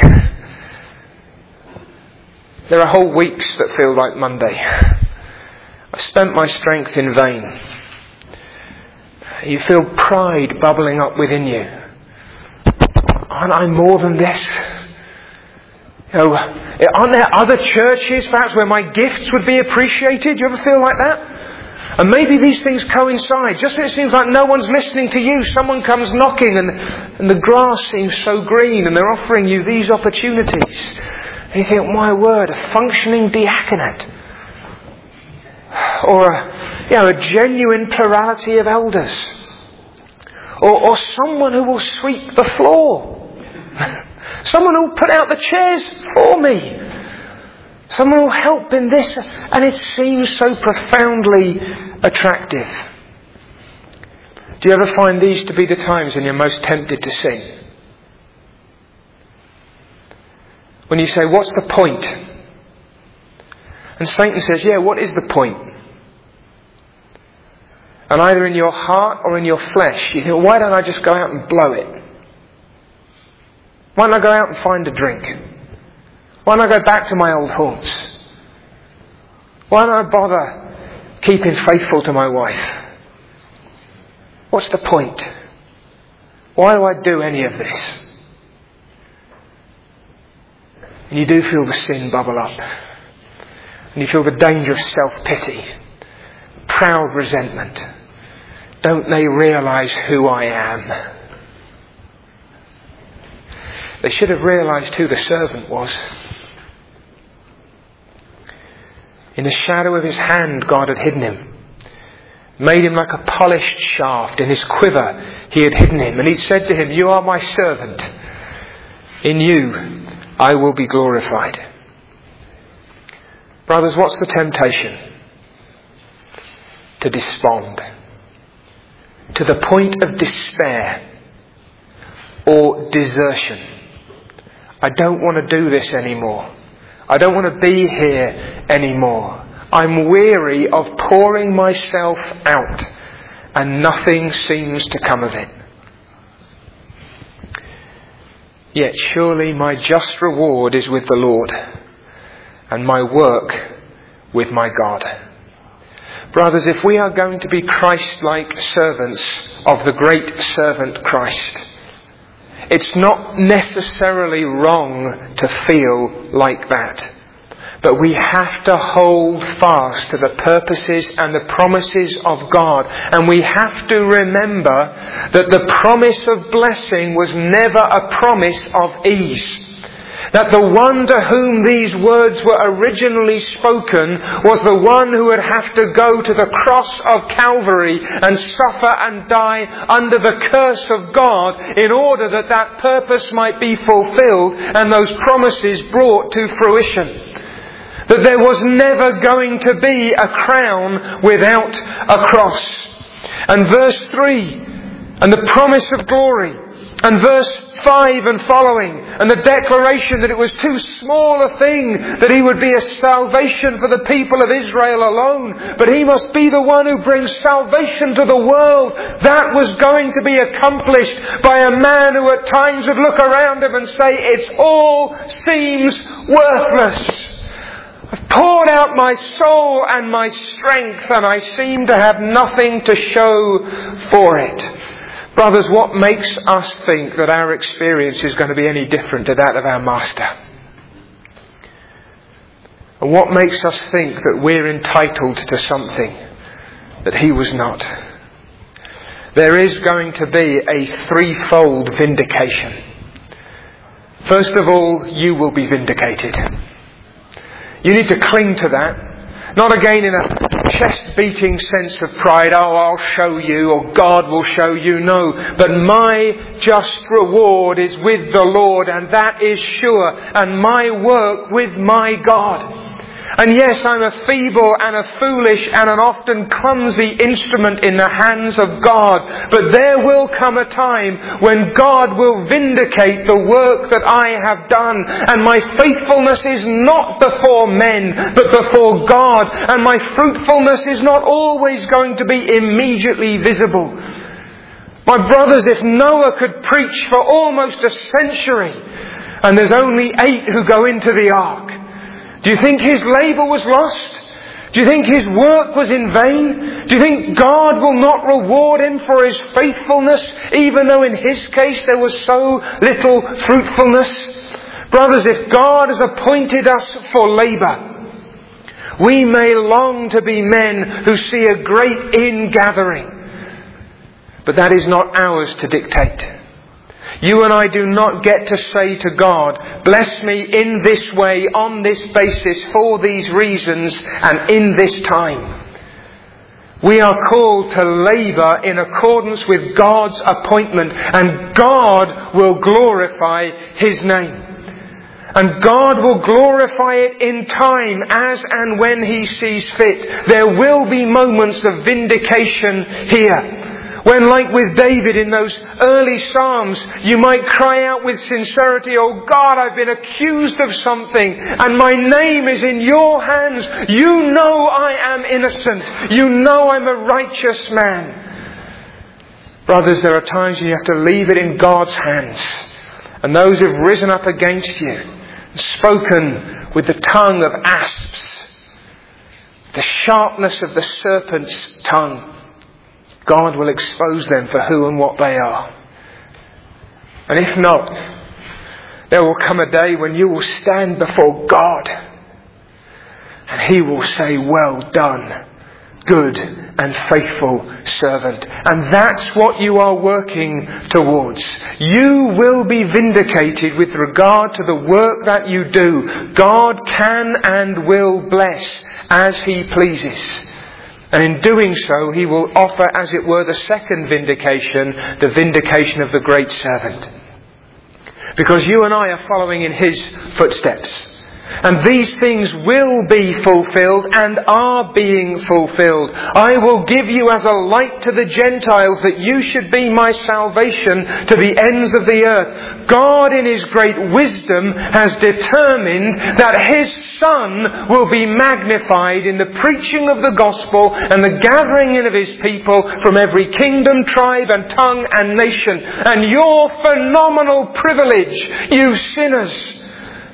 There are whole weeks that feel like Monday. I've spent my strength in vain. You feel pride bubbling up within you. Aren't I more than this? You know, aren't there other churches perhaps where my gifts would be appreciated? Do you ever feel like that? And maybe these things coincide. Just when it seems like no one's listening to you, someone comes knocking and, and the grass seems so green and they're offering you these opportunities. And you think, my word, a functioning diaconate. Or a, you know, a genuine plurality of elders. Or, or someone who will sweep the floor. Someone who will put out the chairs for me. Someone will help in this. And it seems so profoundly attractive. Do you ever find these to be the times when you're most tempted to sin? When you say, what's the point? And Satan says, yeah, what is the point? And either in your heart or in your flesh, you think, why don't I just go out and blow it? Why don't I go out and find a drink? Why don't I go back to my old haunts? Why don't I bother keeping faithful to my wife? What's the point? Why do I do any of this? And you do feel the sin bubble up. And you feel the danger of self-pity, proud resentment. Don't they realise who I am? They should have realised who the servant was. In the shadow of his hand, God had hidden him. Made him like a polished shaft. In his quiver, he had hidden him. And he said to him, you are my servant. In you, I will be glorified. Brothers, what's the temptation? To despond. To the point of despair. Or desertion. I don't want to do this anymore. I don't want to be here anymore. I'm weary of pouring myself out and nothing seems to come of it. Yet surely my just reward is with the Lord, and my work with my God. Brothers, if we are going to be Christ-like servants of the great servant Christ, it's not necessarily wrong to feel like that. But we have to hold fast to the purposes and the promises of God. And we have to remember that the promise of blessing was never a promise of ease. That the one to whom these words were originally spoken was the one who would have to go to the cross of Calvary and suffer and die under the curse of God in order that that purpose might be fulfilled and those promises brought to fruition. That there was never going to be a crown without a cross. And verse three, and the promise of glory, and verse five and following, and the declaration that it was too small a thing that He would be a salvation for the people of Israel alone, but He must be the one who brings salvation to the world. That was going to be accomplished by a man who at times would look around him and say, it all seems worthless. I've poured out my soul and my strength and I seem to have nothing to show for it. Brothers, what makes us think that our experience is going to be any different to that of our Master? And what makes us think that we're entitled to something that He was not? There is going to be a threefold vindication. First of all, you will be vindicated. You need to cling to that. Not again in a chest-beating sense of pride, oh, I'll show you, or God will show you. No, but my just reward is with the Lord, and that is sure, and my work with my God. And yes, I'm a feeble and a foolish and an often clumsy instrument in the hands of God. But there will come a time when God will vindicate the work that I have done. And my faithfulness is not before men, but before God. And my fruitfulness is not always going to be immediately visible. My brothers, if Noah could preach for almost a century, and there's only eight who go into the ark, do you think his labour was lost? Do you think his work was in vain? Do you think God will not reward him for his faithfulness, even though in his case there was so little fruitfulness? Brothers, if God has appointed us for labour, we may long to be men who see a great ingathering, but that is not ours to dictate. You and I do not get to say to God, bless me in this way, on this basis, for these reasons, and in this time. We are called to labour in accordance with God's appointment, and God will glorify His name. And God will glorify it in time, as and when He sees fit. There will be moments of vindication here. When, like with David in those early Psalms, you might cry out with sincerity, oh God, I've been accused of something and my name is in your hands. You know I am innocent. You know I'm a righteous man. Brothers, there are times you have to leave it in God's hands. And those who have risen up against you, spoken with the tongue of asps, the sharpness of the serpent's tongue, God will expose them for who and what they are. And if not, there will come a day when you will stand before God and He will say, well done, good and faithful servant. And that's what you are working towards. You will be vindicated with regard to the work that you do. God can and will bless as He pleases. And in doing so, He will offer, as it were, the second vindication, the vindication of the great servant. Because you and I are following in His footsteps. And these things will be fulfilled and are being fulfilled. I will give you as a light to the Gentiles that you should be my salvation to the ends of the earth. God in His great wisdom has determined that His Son will be magnified in the preaching of the gospel and the gathering in of His people from every kingdom, tribe and tongue and nation. And your phenomenal privilege, you sinners,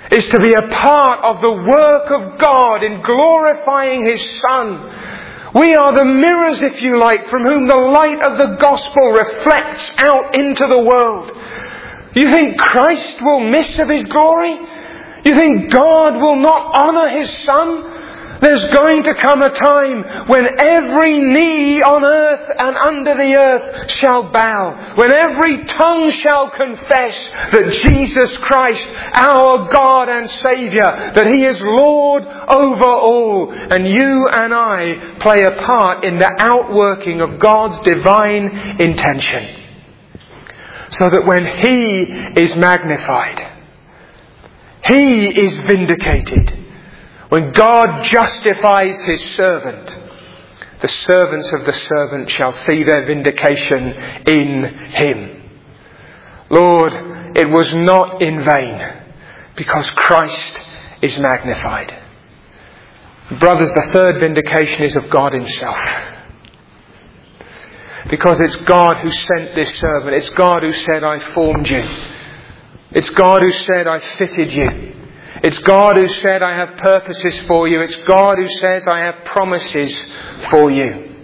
is to be a part of the work of God in glorifying His Son. We are the mirrors, if you like, from whom the light of the gospel reflects out into the world. You think Christ will miss of His glory? You think God will not honour His Son? There's going to come a time when every knee on earth and under the earth shall bow. When every tongue shall confess that Jesus Christ, our God and Saviour, that He is Lord over all. And you and I play a part in the outworking of God's divine intention. So that when He is magnified, He is vindicated. When God justifies His servant, the servants of the servant shall see their vindication in Him. Lord, it was not in vain, because Christ is magnified. Brothers, the third vindication is of God Himself. Because it's God who sent this servant. It's God who said, I formed you. It's God who said, I fitted you. It's God who said, I have purposes for you. It's God who says, I have promises for you.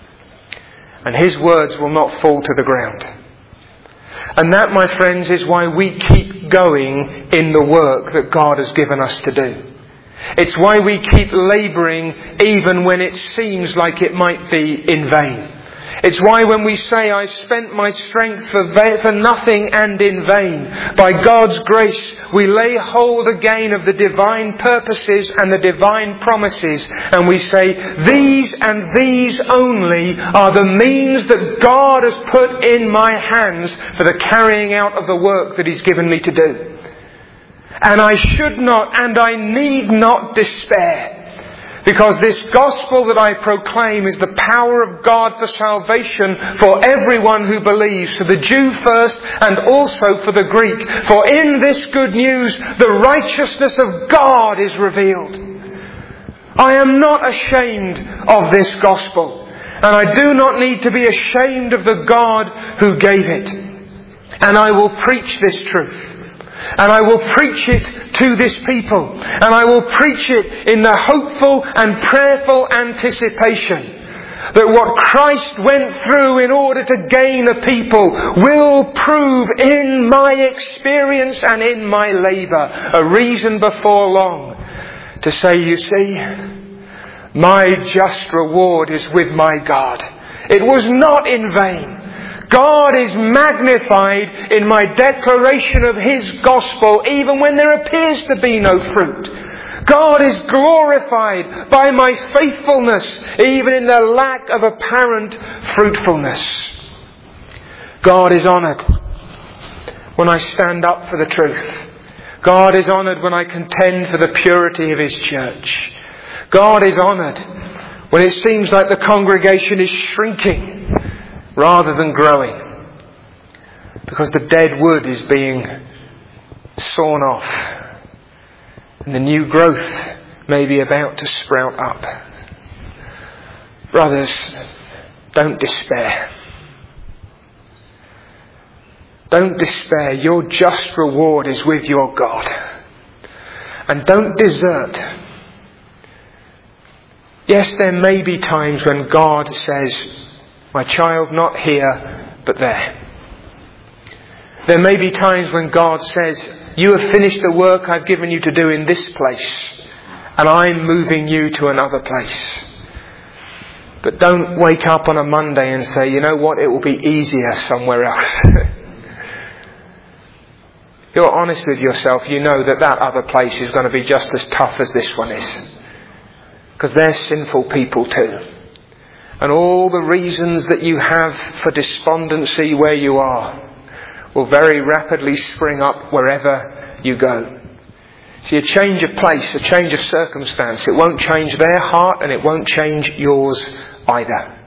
And His words will not fall to the ground. And that, my friends, is why we keep going in the work that God has given us to do. It's why we keep labouring even when it seems like it might be in vain. It's why when we say, I've spent my strength for, va- for nothing and in vain, by God's grace we lay hold again of the divine purposes and the divine promises, and we say, these and these only are the means that God has put in my hands for the carrying out of the work that He's given me to do. And I should not and I need not despair. Because this gospel that I proclaim is the power of God for salvation for everyone who believes, for the Jew first and also for the Greek. For in this good news, the righteousness of God is revealed. I am not ashamed of this gospel, and I do not need to be ashamed of the God who gave it. And I will preach this truth. And I will preach it to this people. And I will preach it in the hopeful and prayerful anticipation that what Christ went through in order to gain a people will prove in my experience and in my labour a reason before long to say, you see, my just reward is with my God. It was not in vain. God is magnified in my declaration of His gospel even when there appears to be no fruit. God is glorified by my faithfulness even in the lack of apparent fruitfulness. God is honoured when I stand up for the truth. God is honoured when I contend for the purity of His church. God is honoured when it seems like the congregation is shrinking rather than growing, because the dead wood is being sawn off and the new growth may be about to sprout up. Brothers, don't despair. Don't despair. Your just reward is with your God. And don't desert. Yes, there may be times when God says, my child, not here, but there. There may be times when God says, you have finished the work I've given you to do in this place, and I'm moving you to another place. But don't wake up on a Monday and say, you know what, it will be easier somewhere else. You're honest with yourself, you know that that other place is going to be just as tough as this one is. Because they're sinful people too. And all the reasons that you have for despondency where you are will very rapidly spring up wherever you go. See, a change of place, a change of circumstance, it won't change their heart and it won't change yours either.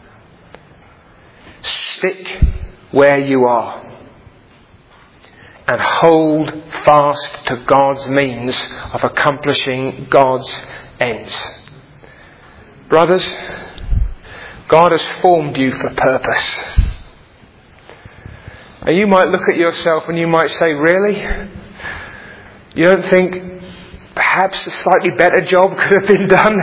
Stick where you are and hold fast to God's means of accomplishing God's ends. Brothers, God has formed you for purpose. And you might look at yourself and you might say, really? You don't think perhaps a slightly better job could have been done.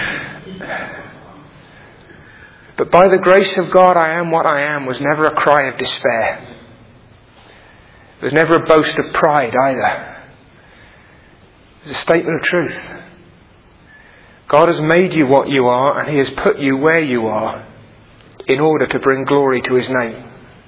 But by the grace of God, I am what I am was never a cry of despair. It was never a boast of pride either. It was a statement of truth. God has made you what you are, and He has put you where you are in order to bring glory to His name.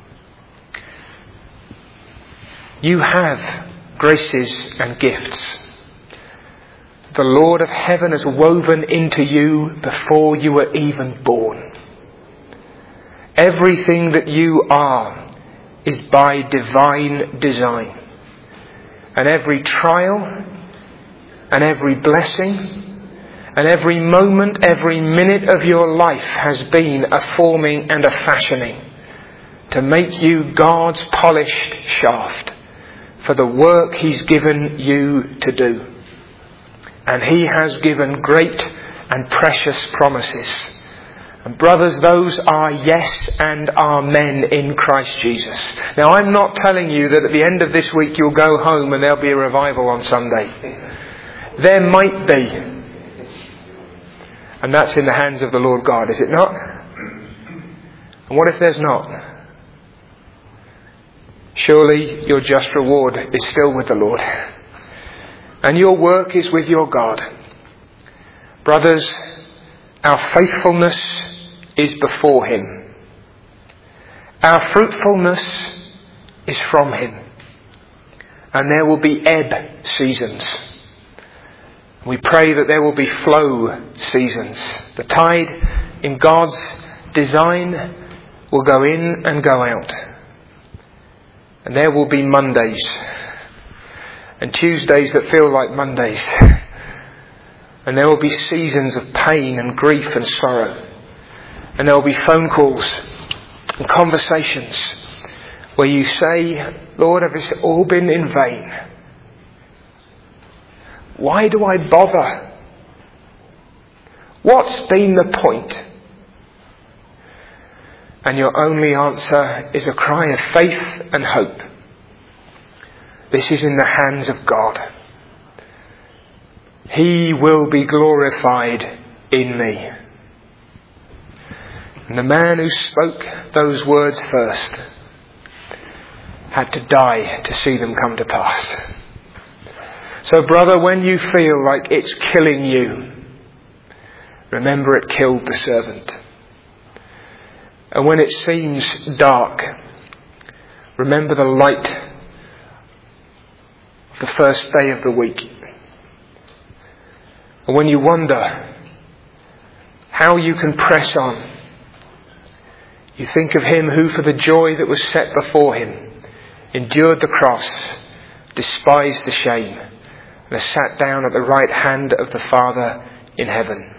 You have graces and gifts. The Lord of heaven has woven into you before you were even born. Everything that you are is by divine design. And every trial and every blessing and every moment, every minute of your life has been a forming and a fashioning to make you God's polished shaft for the work He's given you to do. And He has given great and precious promises. And brothers, those are yes and amen in Christ Jesus. Now, I'm not telling you that at the end of this week you'll go home and there'll be a revival on Sunday. There might be. And that's in the hands of the Lord God, is it not? And what if there's not? Surely your just reward is still with the Lord. And your work is with your God. Brothers, our faithfulness is before Him. Our fruitfulness is from Him. And there will be ebb seasons. We pray that there will be flow seasons. The tide in God's design will go in and go out. And there will be Mondays and Tuesdays that feel like Mondays. And there will be seasons of pain and grief and sorrow. And there will be phone calls and conversations where you say, Lord, has this all been in vain? Why do I bother? What's been the point? And your only answer is a cry of faith and hope. This is in the hands of God. He will be glorified in me. And the man who spoke those words first had to die to see them come to pass. So brother, when you feel like it's killing you, remember it killed the servant. And when it seems dark, remember the light of the first day of the week. And when you wonder how you can press on, you think of Him who, for the joy that was set before Him, endured the cross, despised the shame, and has sat down at the right hand of the Father in heaven.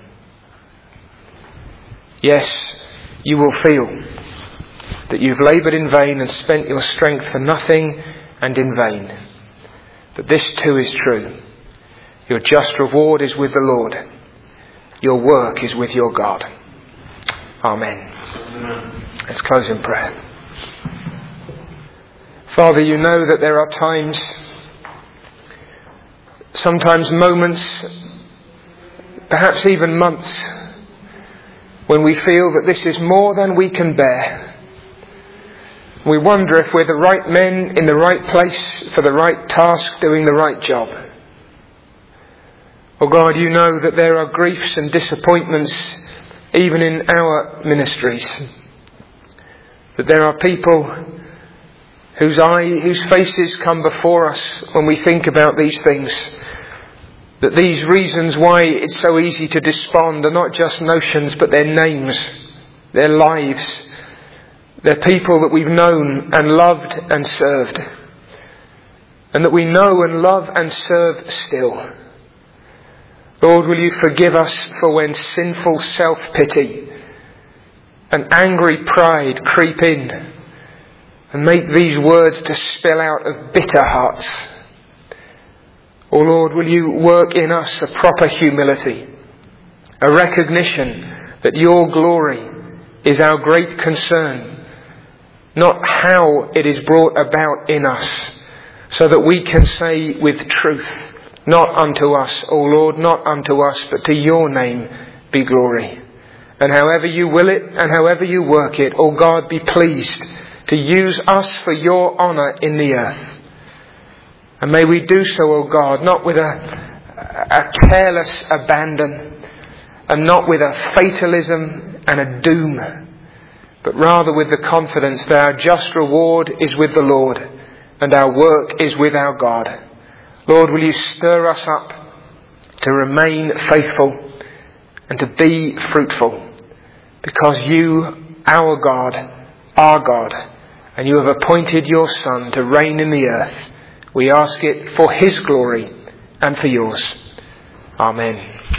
Yes, you will feel that you've laboured in vain and spent your strength for nothing and in vain. But this too is true. Your just reward is with the Lord. Your work is with your God. Amen. Amen. Let's close in prayer. Father, you know that there are times, sometimes moments, perhaps even months, when we feel that this is more than we can bear. We wonder if we're the right men in the right place for the right task, doing the right job. Oh God, you know that there are griefs and disappointments even in our ministries. That there are people whose eye, whose faces come before us when we think about these things. That these reasons why it's so easy to despond are not just notions, but their names, their lives. They're people that we've known and loved and served. And that we know and love and serve still. Lord, will you forgive us for when sinful self-pity and angry pride creep in and make these words to spill out of bitter hearts. Oh Lord, will you work in us a proper humility, a recognition that your glory is our great concern, not how it is brought about in us, so that we can say with truth, Not unto us, O Lord, not unto us, but to your name be glory. And however you will it, and however you work it, O God, be pleased to use us for your honour in the earth. And may we do so, O God, not with a, a careless abandon, and not with a fatalism and a doom, but rather with the confidence that our just reward is with the Lord, and our work is with our God. Lord, will you stir us up to remain faithful and to be fruitful, because you, our God, are God, and you have appointed your Son to reign in the earth. We ask it for his glory and for yours. Amen.